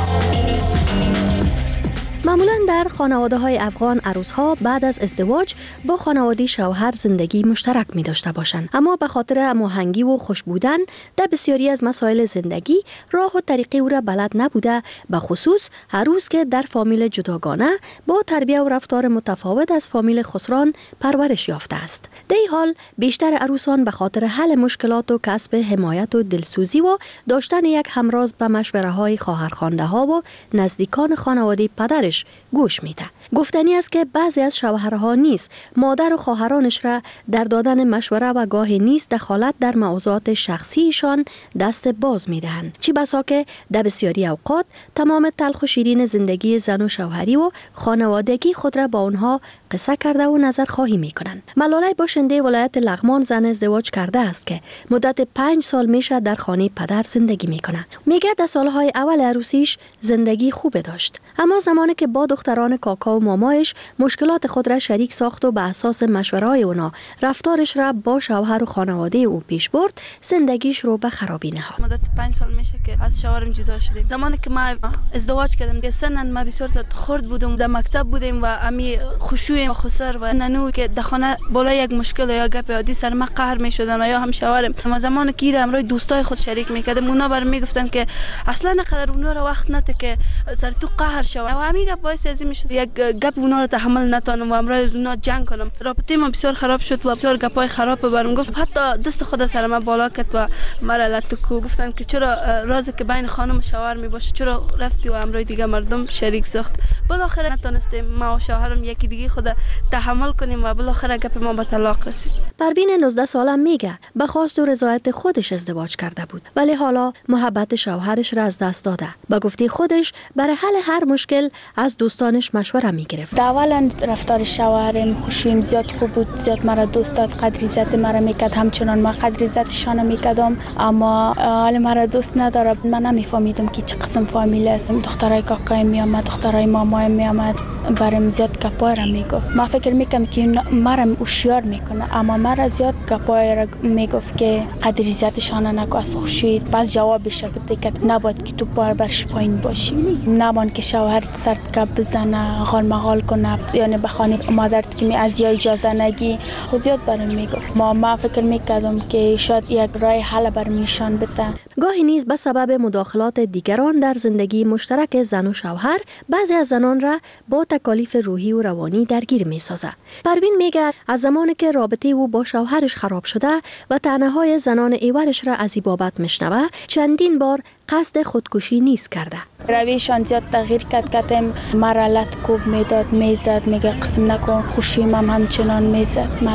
معمولاً در خانواده‌های افغان عروس‌ها بعد از ازدواج با خانواده شوهر زندگی مشترک می‌داشته باشند، اما به خاطر هماهنگی و خوش بودن در بسیاری از مسائل زندگی راه و طریقی او را بلد نبوده، به خصوص عروس که در فامیل جداگانه با تربیت و رفتار متفاوت از فامیل خسران پرورش یافته است. در این حال بیشتر عروسان به خاطر حل مشکلات و کسب حمایت و دلسوزی و داشتن یک همراز به مشوره‌های خواهرخوانده‌ها و نزدیکان خانواده پدرش گوش میده. گفتنی است که بعضی از شوهرها نیز مادر و خواهرانش را در دادن مشوره و گاهی نیز دخالت در موضوعات شخصیشان دست باز میدهند، چی بسا که در بسیاری اوقات تمام تلخ و شیرین زندگی زن و شوهری و خانوادگی خود را با آنها قصه کرده و نظر خواهی میکنند. ملاله باشنده ولایت لغمان زن ازدواج کرده است که مدت پنج سال میشه در خانه پدر زندگی میکنه. میگه در سالهای اول عروسیش زندگی خوب داشت، اما زمانی که با دختران کاکا و مامایش مشکلات خود را شریک ساخت و به اساس مشوره‌های اونا رفتارش را با شوهر و خانواده او پیش برد، زندگیش رو به خرابی نهاد. مدت پنج سال میشه که از شوهرم جدا شدیم. زمانی که ما ازدواج کردم که سنن ما بسیار خرد بودم، در مکتب بودیم و امی خشوع خسر و ننو که در خانه بالا یک مشکل یا گپ عادی سر ما قهر میشدن یا هم شوهرم. ما زمانی که امروز دوستای خود شریک میکردم اونا برام میگفتن که اصلا نقدر اونا رو وقت نته که سر تو قهر شو و همین گپ باعث از این میشد یک گپ اونا رو تحمل نتونم و امروز اونا جنگ کنم. رابطه ما بسیار خراب شد و بسیار گپای خراب برام گفت، حتی دست خود سر ما بالا کرد و مرا لطکو گفتن که چرا رازی که بین خانم و شوهر می باشه چرا رفتی و امروز دیگه مردم شریک ساخت. بالاخره نتونستیم ما و شوهرم یکی دیگه خود تحمل کنیم و بالاخره گپ ما به طلاق رسید. پروین نوزده ساله میگه به خواست و رضایت خودش ازدواج کرده بود، ولی حالا محبت شوهرش را از دست داده. با گفته خودش برای حل هر مشکل از دوستانش مشوره میگرفت. اولا رفتار شوهرم خوشیم زیاد خوب بود، زیاد مرا دوست داد، قدر عزت مرا میکرد، همچنان ما قدر عزتشان میکردم، اما حال مرا دوست نداره. من نمیفهمیدم که چه قسم فامیل است. دخترای کاکای میامد، دخترای مامای میامد، برام زیاد گپای را میگفت. ما فکر میکنم که مرا هوشیار میکنه، اما مرا زیاد گپای را میگفت که قدر عزتشان نکو، از خوشید باز جوابش گفت که نباید که تو بار برش پایین باشی، نباید که شوهرت سرت کپ بزنه، غال مغال کنه، یعنی به خانه مادرت که می از یا اجازه نگی. خود زیاد برام میگفت. ما ما فکر میکردم که شاید یک راه حل برام نشان بده. گاهی نیز به سبب مداخلات دیگران در زندگی مشترک زن و شوهر بعضی از زنان را با تکالیف روحی و روانی درگیر می سازه. پروین میگه از زمانی که رابطه او با شوهرش خراب شده و طعنه‌های زنان ایورش را از این بابت میشنوه، چندین بار قصد خودکشی نیست کرده. رویشان زیاد تغییر کرد، کردم مرا لط کوب میداد، میزد، میگه قسم نکن، خوشیم هم همچنان میزد مرا.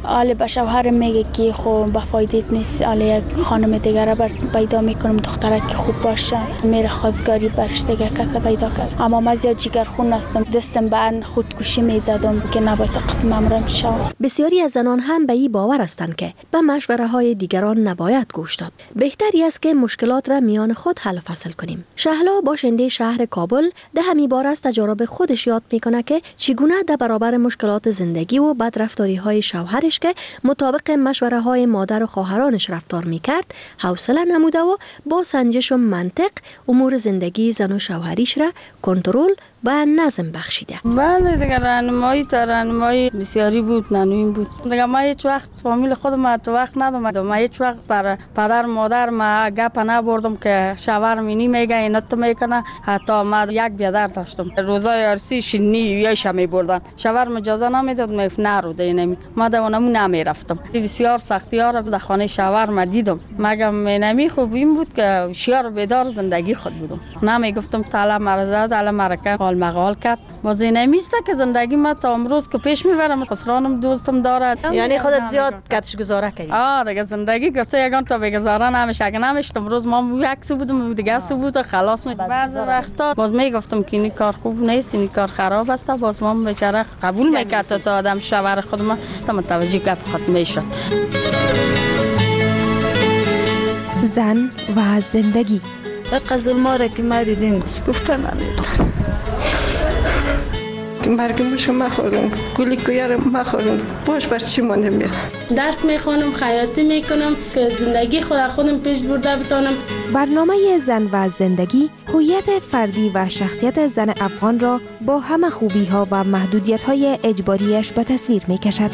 حال به شوهر میگه که خب به فایدهت نیست، حال یک خانم دیگر را پیدا میکنم دخترک که خوب باشه، میره خواستگاری برش دیگه کس پیدا کرد. اما من زیاد جگرخون هستم، دستم به خودکشی میزدم که نباید قسمم را شود. بسیاری از زنان هم به این باور هستند که به مشوره های دیگران نباید گوش داد. بهتری است که مشکلات را میان خود حل و فصل کنیم. شهلا باشنده شهر کابل ده همین بار از تجارب خودش یاد میکنه که چگونه در برابر مشکلات زندگی و بدرفتاری های شوهرش که مطابق مشوره های مادر و خواهرانش رفتار میکرد حوصله نموده و با سنجش و منطق امور زندگی زن و شوهریش را کنترل و نظم بخشیده. بله دیگه راهنمایی تا راهنمایی بسیاری بود، نانوین بود. دیگه ما هیچ وقت فامیل خودم تو وقت ندادم. ما هیچ وقت بر پدر مادر ما گپ نبردم که شوهر مینی میگه اینا تو میکنه. حتی ما یک بیادر داشتم، روزای عرسی شنی یایش میبردن، شوهر اجازه نمیداد، میگفت نرو دینمی. ما دوانمون نمیرفتم. بسیار سختی ها را در خانه شوهر ما دیدم. مگم مینمی خوب این بود که شیار بیدار زندگی خود بودم. نمیگفتم تعالی مرزا تعالی مرکه مقال کرد. باز نمیسته که زندگی ما تا امروز که پیش میبرم. خسرانم دوستم داره. یعنی خودت زیاد کتش گزاره کردی؟ آه دیگه زندگی گفته یگان تا بگذاره نمیشه. اگه نمیشه امروز ما یک سو بودم دیگه سو بود خلاص می. بعضی وقتا باز میگفتم که این کار خوب نیست، این کار خراب است. باز ما بیچاره قبول میکرد تا آدم شوهر خودم است متوجه گپ خود میشد. زن و زندگی. قزل ماره که ما دیدیم گفتن نمیدونم مرگم شما خوردم، گلی کویارم ما خوردم، باش بر چی مانده میاد. درس میخوانم، خیاطی میکنم که زندگی خود خودم پیش برده بتانم. برنامه زن و زندگی هویت فردی و شخصیت زن افغان را با همه خوبی ها و محدودیت های اجباریش به تصویر میکشد.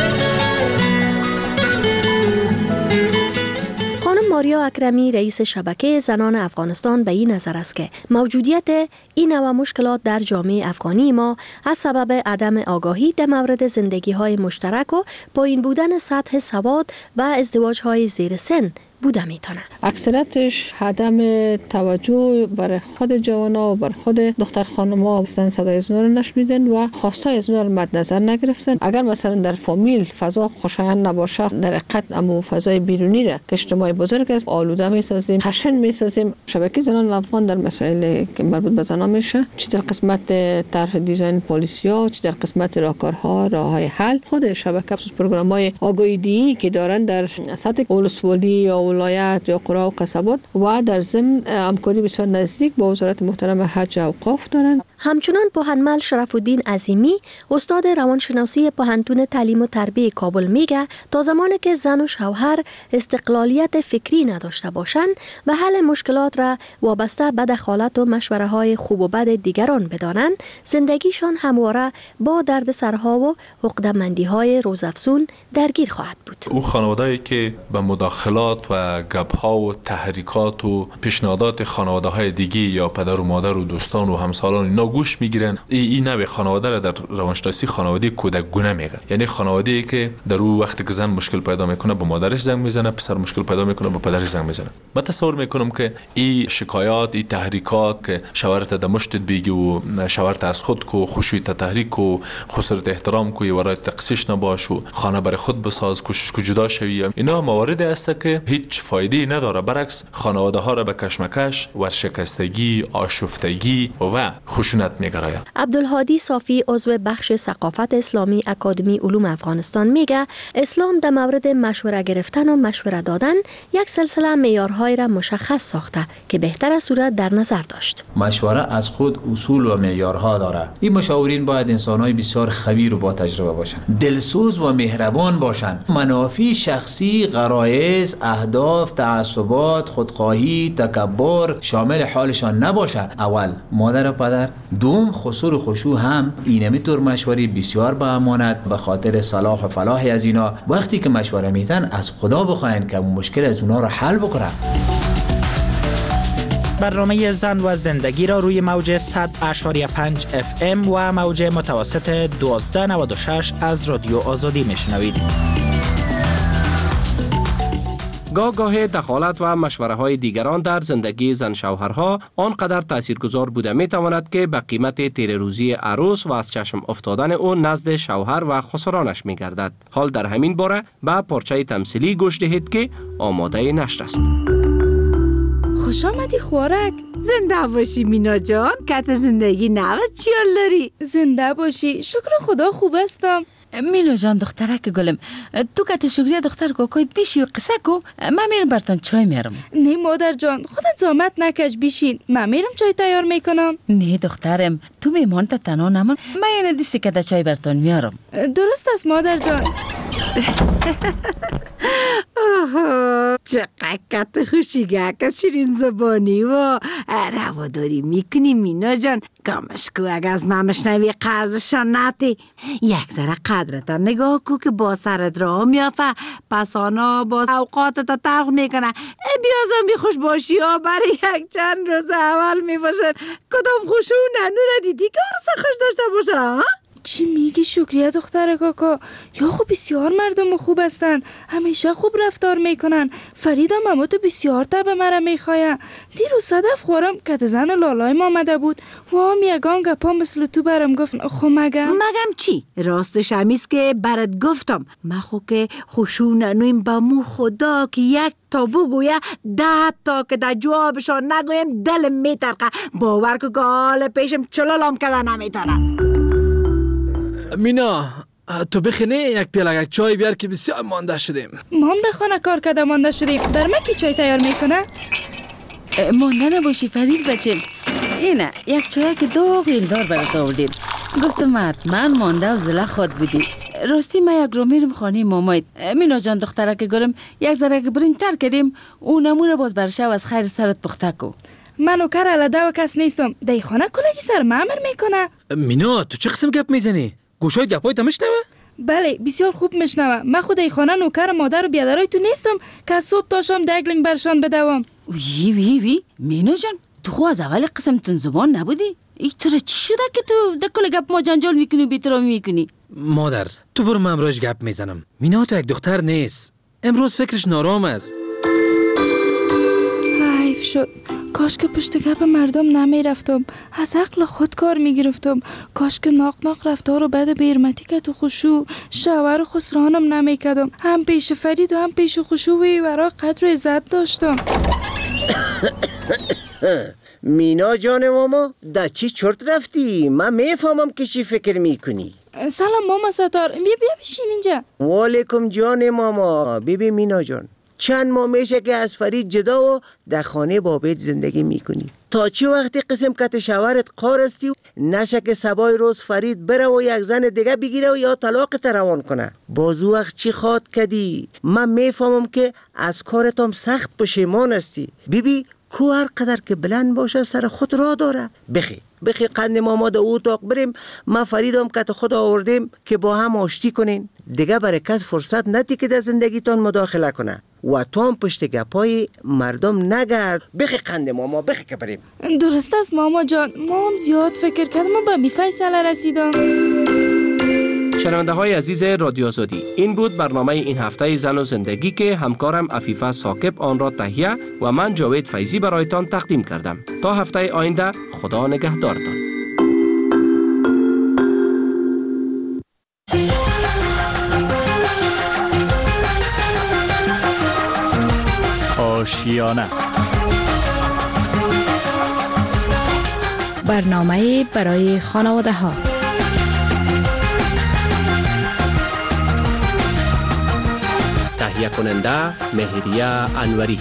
ماریا اکرمی رئیس شبکه زنان افغانستان به این نظر است که موجودیت این نوع مشکلات در جامعه افغانی ما از سبب عدم آگاهی در مورد زندگی های مشترک و پایین بودن سطح سواد و ازدواج های زیر سن بوده میتونه. اکثرتش عدم توجه برای خود جوانا و برای خود دختر خانم‌ها هستن، صدای از اونها رو نشنیدن و خواستای از اونها رو مد نظر نگرفتن. اگر مثلا در فامیل فضا خوشایند نباشه، در حقیقت امو فضای بیرونی را که اجتماع بزرگ است آلوده میسازیم، خشن میسازیم. شبکه زنان افغان در مسائل که مربوط به زنان میشه، چه در قسمت طرح دیزاین پالیسی‌ها، چه در قسمت راهکارها، راههای حل، خود شبکه خصوص پروگرام‌های آگاهی که دارن در سطح ولسوالی یا ولایت یا قرا و قصبات و در ضمن همکاری بسیار نزدیک با وزارت محترم حج و اوقاف دارن. همچنان پوهنمل شرف الدین عظیمی استاد روانشناسی پوهنتون تعلیم و تربیه کابل میگه تا زمانی که زن و شوهر استقلالیت فکری نداشته باشند و حل مشکلات را وابسته به دخالت و مشوره های خوب و بد دیگران بدانند، زندگیشان همواره با دردسرها و عقده‌مندی های روزافزون درگیر خواهد بود. او خانواده‌ای که به مداخلات و گپ‌ها و تحریکات و پیشنهادات خانواده‌های دیگه یا پدر و مادر و دوستان و همسالان اینا گوش میگیرن، این ای نوع خانواده را در روانشناسی خانواده کودکگونه میگه. یعنی خانواده‌ای که در اون وقتی که زن مشکل پیدا میکنه با مادرش زنگ میزنه، پسر مشکل پیدا میکنه با پدرش زنگ میزنه. من تصور میکنم که این شکایات، این تحریکات که شوهرت د مشتت بیگی و شوهرت از خود کو خوشویت تحریک و خسرت احترام کو ورای تقصیش نباش و خانه برای خود بساز، کوشش کو جدا شوی، اینا مواردی است که هیچ فایده نداره، برعکس خانواده ها را به کشمکش و شکستگی، آشفتگی و خشونت میگراید. عبدالهادی صافی عضو بخش ثقافت اسلامی اکادمی علوم افغانستان میگه اسلام در مورد مشوره گرفتن و مشوره دادن یک سلسله معیارهای را مشخص ساخته که بهتر از صورت در نظر داشت. مشوره از خود اصول و معیارها داره. این مشاورین باید انسان‌های بسیار خبیر و با تجربه باشند، دلسوز و مهربان باشند، منافع شخصی، غرایز، اهداف، تعصبات، خودخواهی، تکبر شامل حالشان نباشه. اول مادر و پدر، دوم خسور و خشوع هم اینمی طور مشوری بسیار با امانت به خاطر صلاح و فلاح از اینا وقتی که مشوره میتن از خدا بخواین که مشکل از اونا رو حل بکنه. برنامه زن و زندگی را روی موج صد اشاری پنج اف ام و موج متوسط دوازده نود و شش از رادیو آزادی میشنوید. گاه گاه دخالت و مشوره های دیگران در زندگی زن شوهرها آنقدر تاثیرگذار بوده می تواند که به قیمت تیر روزی عروس و از چشم افتادن او نزد شوهر و خسرانش می گردد. حال در همین باره به پارچه تمثیلی گوش دهید که آماده نشر است. خوش آمدی خوارک. زنده باشی مینا جان. کت زندگی نوت چیال داری؟ زنده باشی. شکر خدا خوب هستم. مینا جان دخترک گلم، تو کت شکریه دختر کوکویت بیشی و قصه کو. من میرم براتون چای میارم. نه مادر جان، خودت زحمت نکش، بیشین. من میرم چای تیار میکنم. نه دخترم، تو میمان تا تنها نمون. من یه دیسی که چای براتون میارم. درست است مادر جان. آها چقدر کت خوشیگه که شیرین زبانی و رواداری میکنی مینا جان. کامش کو اگه از من مشنوی قرضشان نتی. یک ذره قدرتان نگاه کو که با سرت را میافه، پس آنا با اوقاتت تلخ میکنه. بیازم بی خوش باشی ها برای یک چند روز اول میباشن. کدام خوشونه نوره دیدی که آرسا خوش داشته باشه ها؟ چی میگی شکریه دختر کاکا؟ یا خوب بسیار مردم خوب هستن، همیشه خوب رفتار میکنن. فرید هم اما تو بسیار تب مرا میخوایم. دیرو صدف خورم که زن لالای ما آمده بود و هم یگان گپا مثل تو برم گفت. خو مگم مگم چی؟ راستش همیست که برات گفتم. من خو که خوشون نویم با مو خدا که یک تا بگویه ده تا که در جوابشان نگویم دلم میترقه. باور که گال پیشم چلالام کده نمیتارم. مینا تو بخینه یک پیاله چای بیار که بسیار مانده شدیم. ما هم در خانه کار کرده مانده شدیم. در من کی چای تیار میکنه؟ مانده نباشی فرید بچم. اینه یک چای که دو غیلدار برات آوردیم. گفتم حتما مانده و زله خود بودی. راستی من یک رو میرم خانه مامایت. مینا جان دختره که گرم یک ذره برین تر کردیم. اون نمونه باز برشو از خیر سرت پخته کو. منو کار علاده و کس نیستم. دی خانه کلگی سر معمر میکنه. مینا تو چه قسم گپ میزنی؟ گوشای گپای تا میشنوه؟ بله بسیار خوب میشنوه. من خود ای خانه نوکر مادر و بیادرای تو نیستم که صبح تا شام دگلنگ برشان بدوام. وی وی وی مینا جان تو خو از اول قسم تن زبان نبودی؟ ای تره چی شده که تو دکل گپ ما جنجال میکنی و بیترامی میکنی؟ مادر تو برو من امروز گپ میزنم. مینا تو یک دختر نیست، امروز فکرش نارام است. حیف شد. کاش که پشت گپ مردم نمی رفتم، از عقل خود کار می گرفتم. کاش که ناق ناق رفتار و بعد بیرمتی که تو خوشو شوهر و خسرانم نمی کدم. هم پیش فرید و هم پیش خوشو و ورا قدر و عزت داشتم. مینا جان ماما در چی چرت رفتی؟ من میفهمم که چی فکر میکنی. سلام ماما ستار، بیا بیا بشین اینجا. وعلیکم جان ماما. بیبی مینا جان چند ماه میشه که از فرید جدا و در خانه بابت زندگی میکنی. تا چی وقتی قسم کت شوهرت قار استی و نشه که سبای روز فرید بره و یک زن دیگه بگیره و یا طلاق روان کنه؟ بازو وقت چی خواد کدی؟ من میفهمم که از کارتم سخت پشیمان استی. بیبی کو هر قدر که بلند باشه سر خود را داره. بخی بخی قند ماما دا اتاق بریم. ما فریدم کت خود آوردیم که با هم آشتی کنین. دیگه برای کس فرصت ندی که در زندگیتان مداخله کنه و تو هم پشت گپای مردم نگرد. بخی قند ماما بخی که بریم. درست است ماما جان، ما هم زیاد فکر کردم و به می فیصله رسیدم. شنونده های عزیز رادیو آزادی، این بود برنامه این هفته زن و زندگی که همکارم عفیفه ثاقب آن را تهیه و من جاوید فیضی برایتان تقدیم کردم. تا هفته آینده خدا نگهدارتان. آشیانه برنامه برای خانواده ها. تهیه کننده مهریه انوری.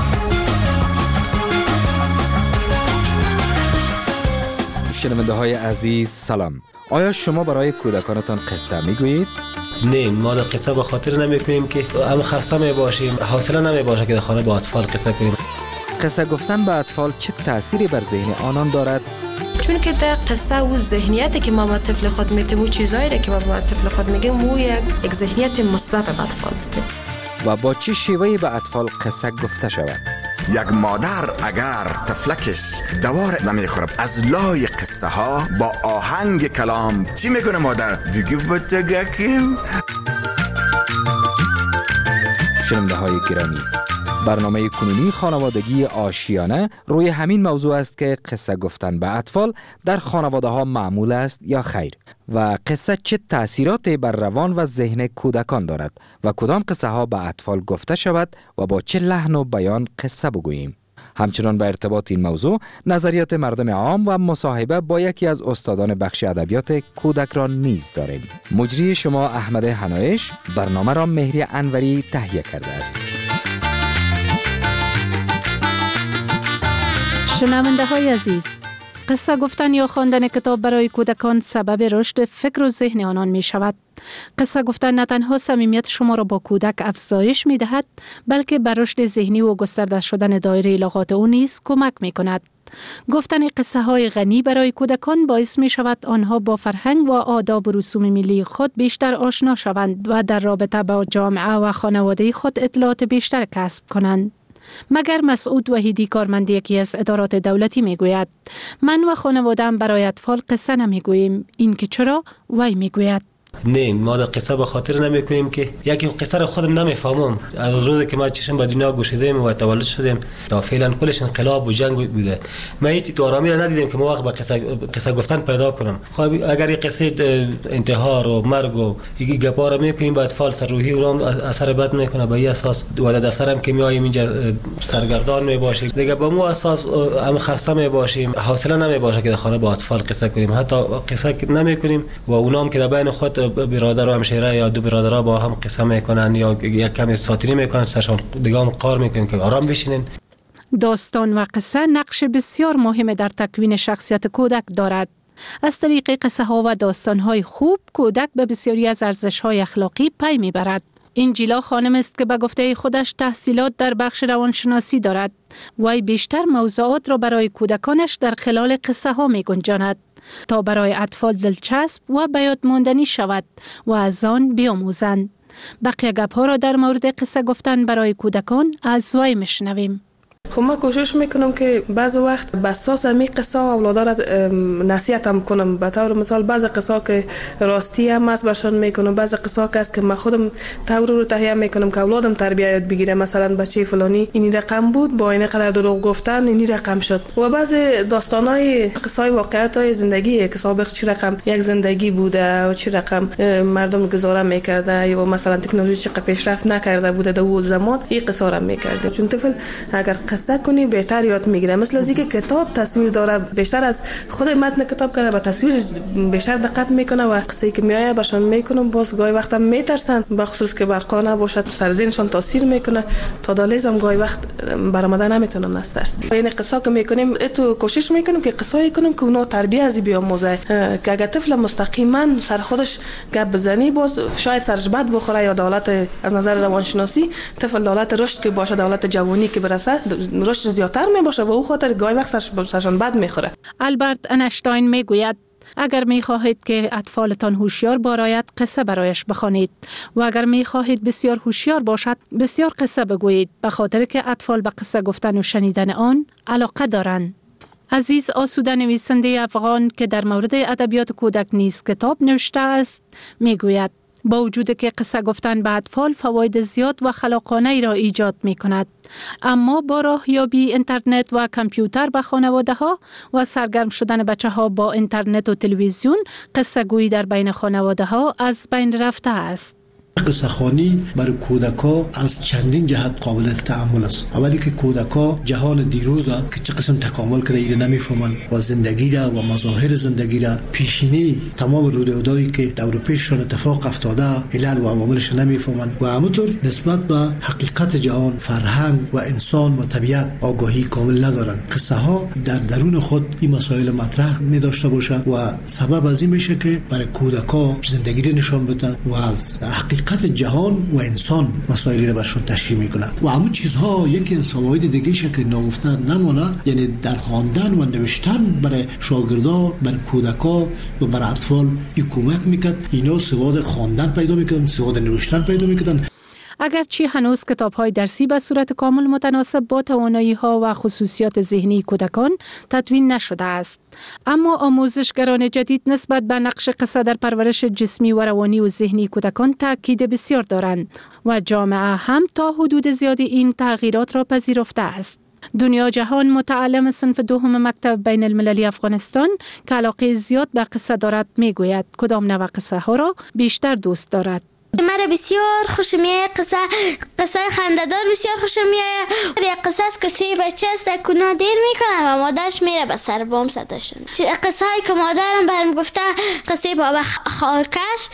شنونده های عزیز سلام. آیا شما برای کودکانتان قصه میگویید؟ نه، ما در قصه به خاطر نمی کنیم که هم خسته می باشیم، حوصله نمی باشه که در خانه با اطفال قصه کنیم. قصه گفتن به اطفال چه تأثیری بر ذهن آنان دارد؟ چون که در قصه و ذهنیتی که ما با طفل خود میتیم و چیزایی که ما با طفل خود میگیم و یک یک ذهنیت مثبت به اطفال میتیم. و با چه شیوهی به اطفال قصه گفته شود؟ یک مادر اگر طفلکش دوار نمیخوره از لای قصه ها با آهنگ کلام چی میکنه مادر؟ بگی بچگکیم. شنونده های گرامی، برنامه کنونی خانوادگی آشیانه روی همین موضوع است که قصه گفتن به اطفال در خانواده ها معمول است یا خیر و قصه چه تأثیراتی بر روان و ذهن کودکان دارد و کدام قصه ها به اطفال گفته شود و با چه لحن و بیان قصه بگوییم. همچنان به ارتباط این موضوع نظریات مردم عام و مصاحبه با یکی از استادان بخش ادبیات کودک را نیز داریم. مجری شما احمد حنایش برنامه را مهری انوری تهیه کرده است. شنونده های عزیز، قصه گفتن یا خواندن کتاب برای کودکان سبب رشد فکر و ذهن آنان می شود. قصه گفتن نه تنها صمیمیت شما را با کودک افزایش می دهد، بلکه بر رشد ذهنی و گسترده شدن دایره لغات او نیز کمک می کند. گفتن قصه های غنی برای کودکان باعث می شود آنها با فرهنگ و آداب و رسوم ملی خود بیشتر آشنا شوند و در رابطه با جامعه و خانواده خود اطلاعات بیشتر کسب کنند. مگر مسعود وحیدی کارمند یکی از ادارات دولتی می گوید من و خانواده‌ام برای اطفال قصه نمی گوییم. این که چرا؟ وی می گوید نه، ما در قصه به خاطر نمی کنیم که یکی قصه رو خودم نمیفهمم. از روزی که ما چشم به دنیا گشودیم و تولد شدیم تا فعلا کلش انقلاب و جنگ بوده، ما هیچ آرامی را ندیدیم که ما وقت به قصه قصه گفتن پیدا کنم. خب اگر این قصه انتحار و مرگ و این گپا رو میکنیم به اطفال سر روحی و اثر بد میکنه. به این اساس و در دفترم که میایم اینجا سرگردان میباشیم دیگه، به مو اساس هم خسته میباشیم، حوصله نمیباشه که در خانه با اطفال قصه کنیم. حتی قصه نمیکنیم و اونام که در بین خود برادر و همشیره یا دو برادرها با هم قصه میکنن یا یک کمی ساتیری میکنن، سرشان دیگه هم قار میکنن که آرام بشینن. داستان و قصه نقش بسیار مهم در تکوین شخصیت کودک دارد. از طریق قصه ها و داستان های خوب کودک به بسیاری از ارزش های اخلاقی پی میبرد. انجیلا خانم است که به گفته خودش تحصیلات در بخش روانشناسی دارد. وی بیشتر موضوعات را برای کودکانش در خلال قصه ها می گنجاند تا برای اطفال دلچسب و به یاد ماندنی شود و از آن بیاموزند. بقیه گپ ها را در مورد قصه گفتن برای کودکان از وی میشنویم. خب من کوشش میکنم که بعض وقت به اساس می قصه اولادا را نصیحت هم کنم. به طور مثال بعض قصه که راستی هم است بهشون میکنم، بعض قصه که است که من خودم طور رو تهیه میکنم که اولادم تربیت یاد بگیره. مثلا بچه فلانی این رقم بود، با این قدر دروغ گفتن این رقم شد. و بعض داستانای قصه واقعیت های زندگی که سابق چی رقم یک زندگی بوده و چی رقم مردم گزاره میکرده یا مثلا تکنولوژی چقدر پیشرفت نکرده بوده در اون زمان، این قصه را میکرده. چون طفل اگر قصه کنی بهتر یاد میگیره. مثل از اینکه کتاب تصویر داره، بیشتر از خود متن کتاب کنه به تصویر بیشتر دقت میکنه و قصه‌ای که میآید بهشون میکنم. باز گاهی وقتا میترسن، به خصوص که برقانه باشه تو سر ذهنشون تاثیر میکنه. تا دالیزم گاهی وقت برآمده نمیتونن از ترس. این قصه که میکنیم تو کوشش میکنیم که قصه‌ای کنیم که اونا تربیت از بیاموزه، که اگه طفل مستقیما سر خودش گپ بزنی باز شاید سرش بد بخوره یا دولت از نظر روانشناسی طفل دولت رشد که باشه، دولت جوانی که برسه رشد زیادتر می باشه و او خاطر گاهی وقت سرشان بد میخوره. البرت انشتاین میگوید اگر می خواهید که اطفالتان هوشیار باشد قصه برایش بخوانید و اگر می خواهید بسیار هوشیار باشد بسیار قصه بگویید، به خاطر که اطفال به قصه گفتن و شنیدن آن علاقه دارند. عزیز آسوده نویسنده افغان که در مورد ادبیات کودک نیز کتاب نوشته است میگوید با وجود که قصه گفتن به اطفال فواید زیاد و خلاقانه ای را ایجاد می کند، اما با راهیابی اینترنت و کامپیوتر به خانواده ها و سرگرم شدن بچه ها با اینترنت و تلویزیون قصه گویی در بین خانواده ها از بین رفته است. قصه خوانی برای کودکا از چندین جهت قابل تأمل است. اولی که کودکا جهان دیروز را که چه قسم تکامل کرده ایره نمیفهمند و زندگی را و مظاهر زندگی را پیشینی تمام رویدادهایی که دور پیششان اتفاق افتاده علل و عواملش نمیفهمند و همونطور نسبت به حقیقت جهان، فرهنگ و انسان و طبیعت آگاهی کامل ندارند. قصه ها در درون خود این مسائل مطرح می داشته باشه و سبب از این میشه که برای کودکا زندگی را نشان بدن و از حقیقت جهان و انسان مسائلی را برشون تشریح میکنه و همون چیزها یکی از فواید دیگه که نگفته نمونه، یعنی در خواندن و نوشتن برای شاگردا، برای کودکا و برای اطفال این کمک میکرد اینا سواد خواندن پیدا میکردن، سواد نوشتن پیدا میکردن. اگرچه هنوز کتاب‌های درسی به صورت کامل متناسب با توانایی‌ها و خصوصیات ذهنی کودکان تدوین نشده است، اما آموزشگران جدید نسبت به نقش قصه در پرورش جسمی و روانی و ذهنی کودکان تاکید بسیار دارند و جامعه هم تا حدود زیادی این تغییرات را پذیرفته است. دنیا جهان، متعلم صنف دوم مکتب بین المللی افغانستان که علاقه زیاد به قصه دارد، میگوید کدام نوع قصه ها را بیشتر دوست دارد. مرا بسیار خوش میاد قصه قصه خنده‌دار بسیار خوش میاد. یک قصه است که سی بچه است کنا دیر میکنه و مادرش میره به سر بام صداش. قصه هایی که مادرم برام گفته قصه بابا خارکش،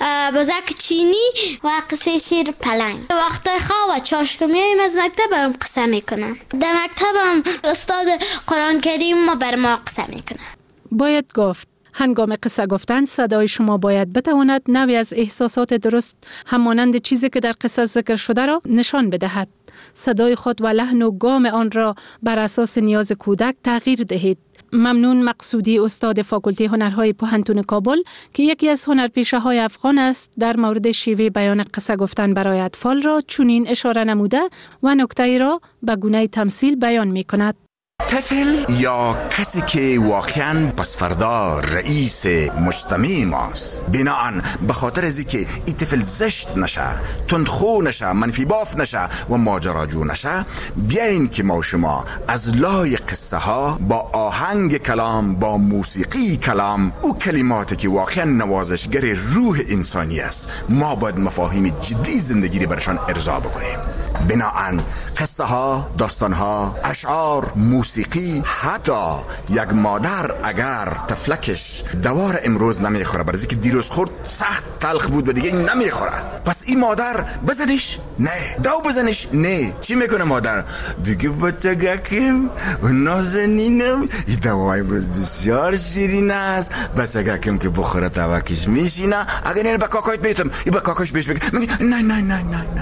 بزک چینی و قصه شیر پلنگ. وقتای خواب و چاشتو میایم از مکتب برام قصه میکنن. در مکتبم استاد قرآن کریم ما بر ما قصه میکنه. باید گفت هنگام قصه گفتن صدای شما باید بتواند نوعی از احساسات درست همانند چیزی که در قصه ذکر شده را نشان بدهد. صدای خود و لحن و گام آن را بر اساس نیاز کودک تغییر دهید. ممنون مقصودی، استاد فاکولته هنرهای پوهنتون کابل که یکی از هنرپیشه های افغان است، در مورد شیوه بیان قصه گفتن برای اطفال را چنین اشاره نموده و نکته را به گونه تمثیل بیان می کند. طفل یا کسی که واقعا پس فردا رئیس مجتمع ماست، بناهن به خاطر از که این طفل زشت نشه، تندخو نشه، منفی باف نشه و ماجراجو نشه، بیاین که ما شما از لای قصه ها با آهنگ کلام، با موسیقی کلام، او کلماتی که واقعا نوازشگر روح انسانی است، ما باید مفاهیم جدی زندگی رو برشان ارضا بکنیم. بناهن قصه ها، داستان ها، اشعار، موسیقی، حتی یک مادر اگر طفلکش دوار امروز نمیخوره برای که دیروز خورد سخت تلخ بود و دیگه این نمیخوره، پس این مادر بزنش؟ نه. دو بزنش؟ نه. چی میکنه مادر؟ بگه بچه گکم و نازنینم این دوا امروز بسیار شیرین است، بچه گکم که بخوره توکش میشینه، اگر نه به کاکایت میتم این به کاکاش بهش بگه میگه نه نه نه نه نه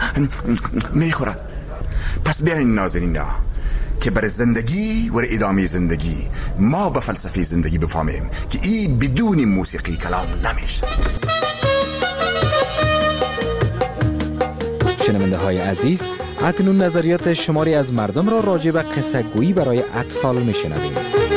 میخوره. پس بیاین نازنینا که برای زندگی و ادامه زندگی ما به فلسفه زندگی بفهمیم که این بدون موسیقی کلام نمیشه. شنونده های عزیز، اکنون نظریات شماری از مردم را راجع به قصه گویی برای اطفال میشنویم.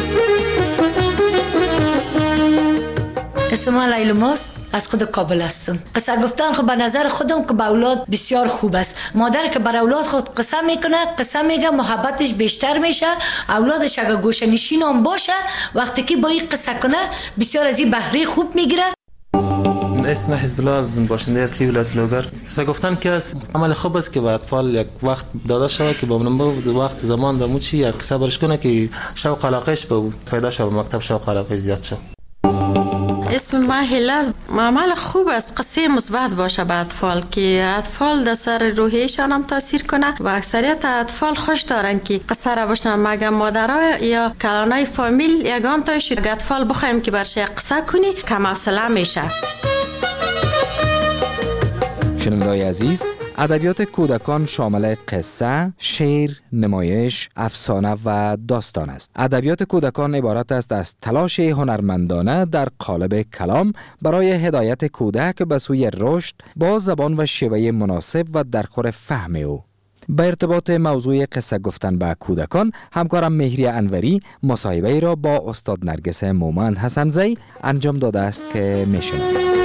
اسم من لیلماست، از خود کابل هستم. قصه گفتن خب به نظر خودم که به اولاد بسیار خوب است. مادر که بر اولاد خود قصه میکنه، قصه میگه، محبتش بیشتر میشه. اولادش اگر گوشه نشین هم باشه، وقتی که با این قصه کنه بسیار از این بهره خوب میگیره. اسم حزب الله از باشنده اصلی ولایت لوگر. قصه گفتن که است عمل خوب است که به اطفال یک وقت داده شود که با منبع وقت زمان دمو چی یک قصه برش کنه که شوق علاقهش به پیدا شه، مکتب شوق علاقه زیاد شه. اسم ما هلاس. عمل خوب است قصه مثبت باشه به اطفال که اطفال در سر روحیشان هم تاثیر کنه و اکثریت اطفال خوش دارن که قصه را بشنن، مگر مادرها یا کلانای فامیل یگان تایشی که اطفال بخوایم که برش قصه کنی کم حوصله میشه. شنونده‌های عزیز، ادبیات کودکان شامل قصه، شعر، نمایش، افسانه و داستان است. ادبیات کودکان عبارت است از تلاش هنرمندانه در قالب کلام برای هدایت کودک به سوی رشد با زبان و شیوه مناسب و در خور فهم او. به ارتباط موضوع قصه گفتن به کودکان، همکارم مهری انوری مصاحبه را با استاد نرگس مومند حسن‌زی انجام داده است که میشنوید.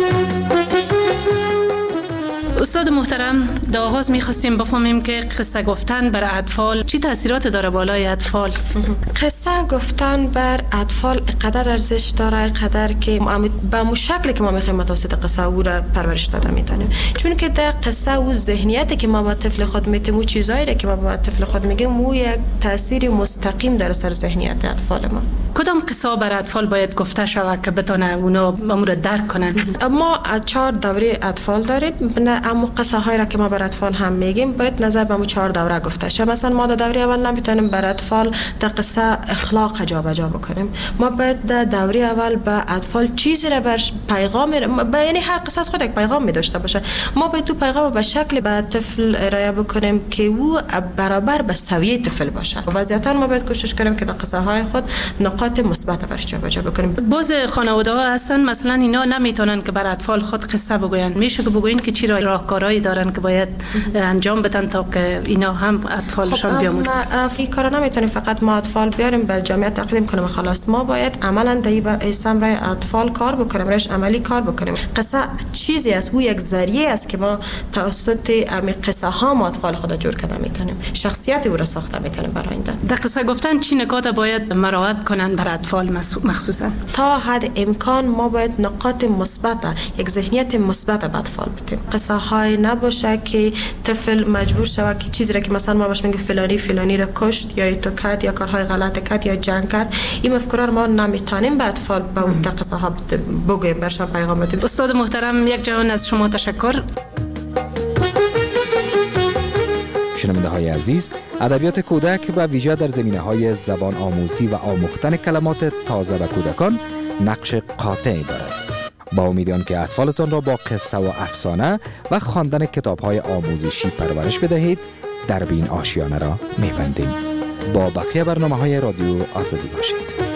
استاد محترم، در آغاز میخواستیم بفهمیم که قصه گفتن بر اطفال چی تاثیرات داره بالای اطفال؟ قصه گفتن بر اطفال قدر ارزش داره، قدر که به مو شکلی که ما میخوایم متوسط قصه او را پرورش داده میتونیم، چون که در قصه و ذهنیتی که ما با طفل خود میتیم و چیزایی که ما با طفل خود میگیم مو یک تاثیر مستقیم در سر ذهنیت اطفال ما. کدام قصه بر اطفال باید گفته شود که بتونه اونا امور درک کنن؟ ما چهار دوره اطفال داریم، اما قصه هایی را که ما بر اطفال هم میگیم باید نظر به مو چهار دوره گفته شه. مثلا ما در دوره اول نمیتونیم بر اطفال در قصه اخلاق جا به جا بکنیم. ما باید در دوره اول به اطفال چیزی را بر پیغام، یعنی هر قصه از خود یک پیغام می داشته باشه. ما باید تو پیغام به شکل به طفل ارائه بکنیم که او برابر به سویه طفل باشه. وضعیتا ما باید کوشش کنیم که در قصه های خود نقاط نکات مثبت برش جابجا بکنیم. باز خانواده ها هستن مثلا اینا نمیتونن که بر اطفال خود قصه بگوین، میشه که بگوین که چی راهکارهایی دارن که باید انجام بدن تا که اینا هم اطفالشان خب بیاموزن. این کارا نمیتونیم فقط ما اطفال بیاریم به جامعه تقدیم کنیم خلاص. ما باید عملا در سمره اطفال کار بکنیم، روش عملی کار بکنیم. قصه چیزی است، او یک ذریعه است که ما توسط امی قصه ها ما اطفال خود جور کرده میتونیم، شخصیت او را ساخته میتونیم برای آینده. در قصه گفتن چی نکات باید مراعات کنن بر اطفال مخصوصا؟ تا حد امکان ما باید نقاط مثبت، یک ذهنیت مثبت به اطفال بدیم. قصه های نباشه که طفل مجبور شود که چیزی را که مثلا ما بهش میگیم فلانی فلانی را کشت یا تو کرد یا کارهای غلط کرد یا جنگ کرد، این مفکوره ما نمیتونیم به اطفال به اون قصه ها بگیم، برشان پیغام بدیم. استاد محترم یک جهان از شما تشکر. شنونده های عزیز، ادبیات کودک و ویژه در زمینه های زبان آموزی و آموختن کلمات تازه و کودکان نقش قاطعی دارد. با امیدان که اطفالتان را با قصه و افسانه و خواندن کتاب های آموزشی پرورش بدهید، درب این آشیانه را می‌بندیم. با بقیه برنامه های رادیو آزادی باشید.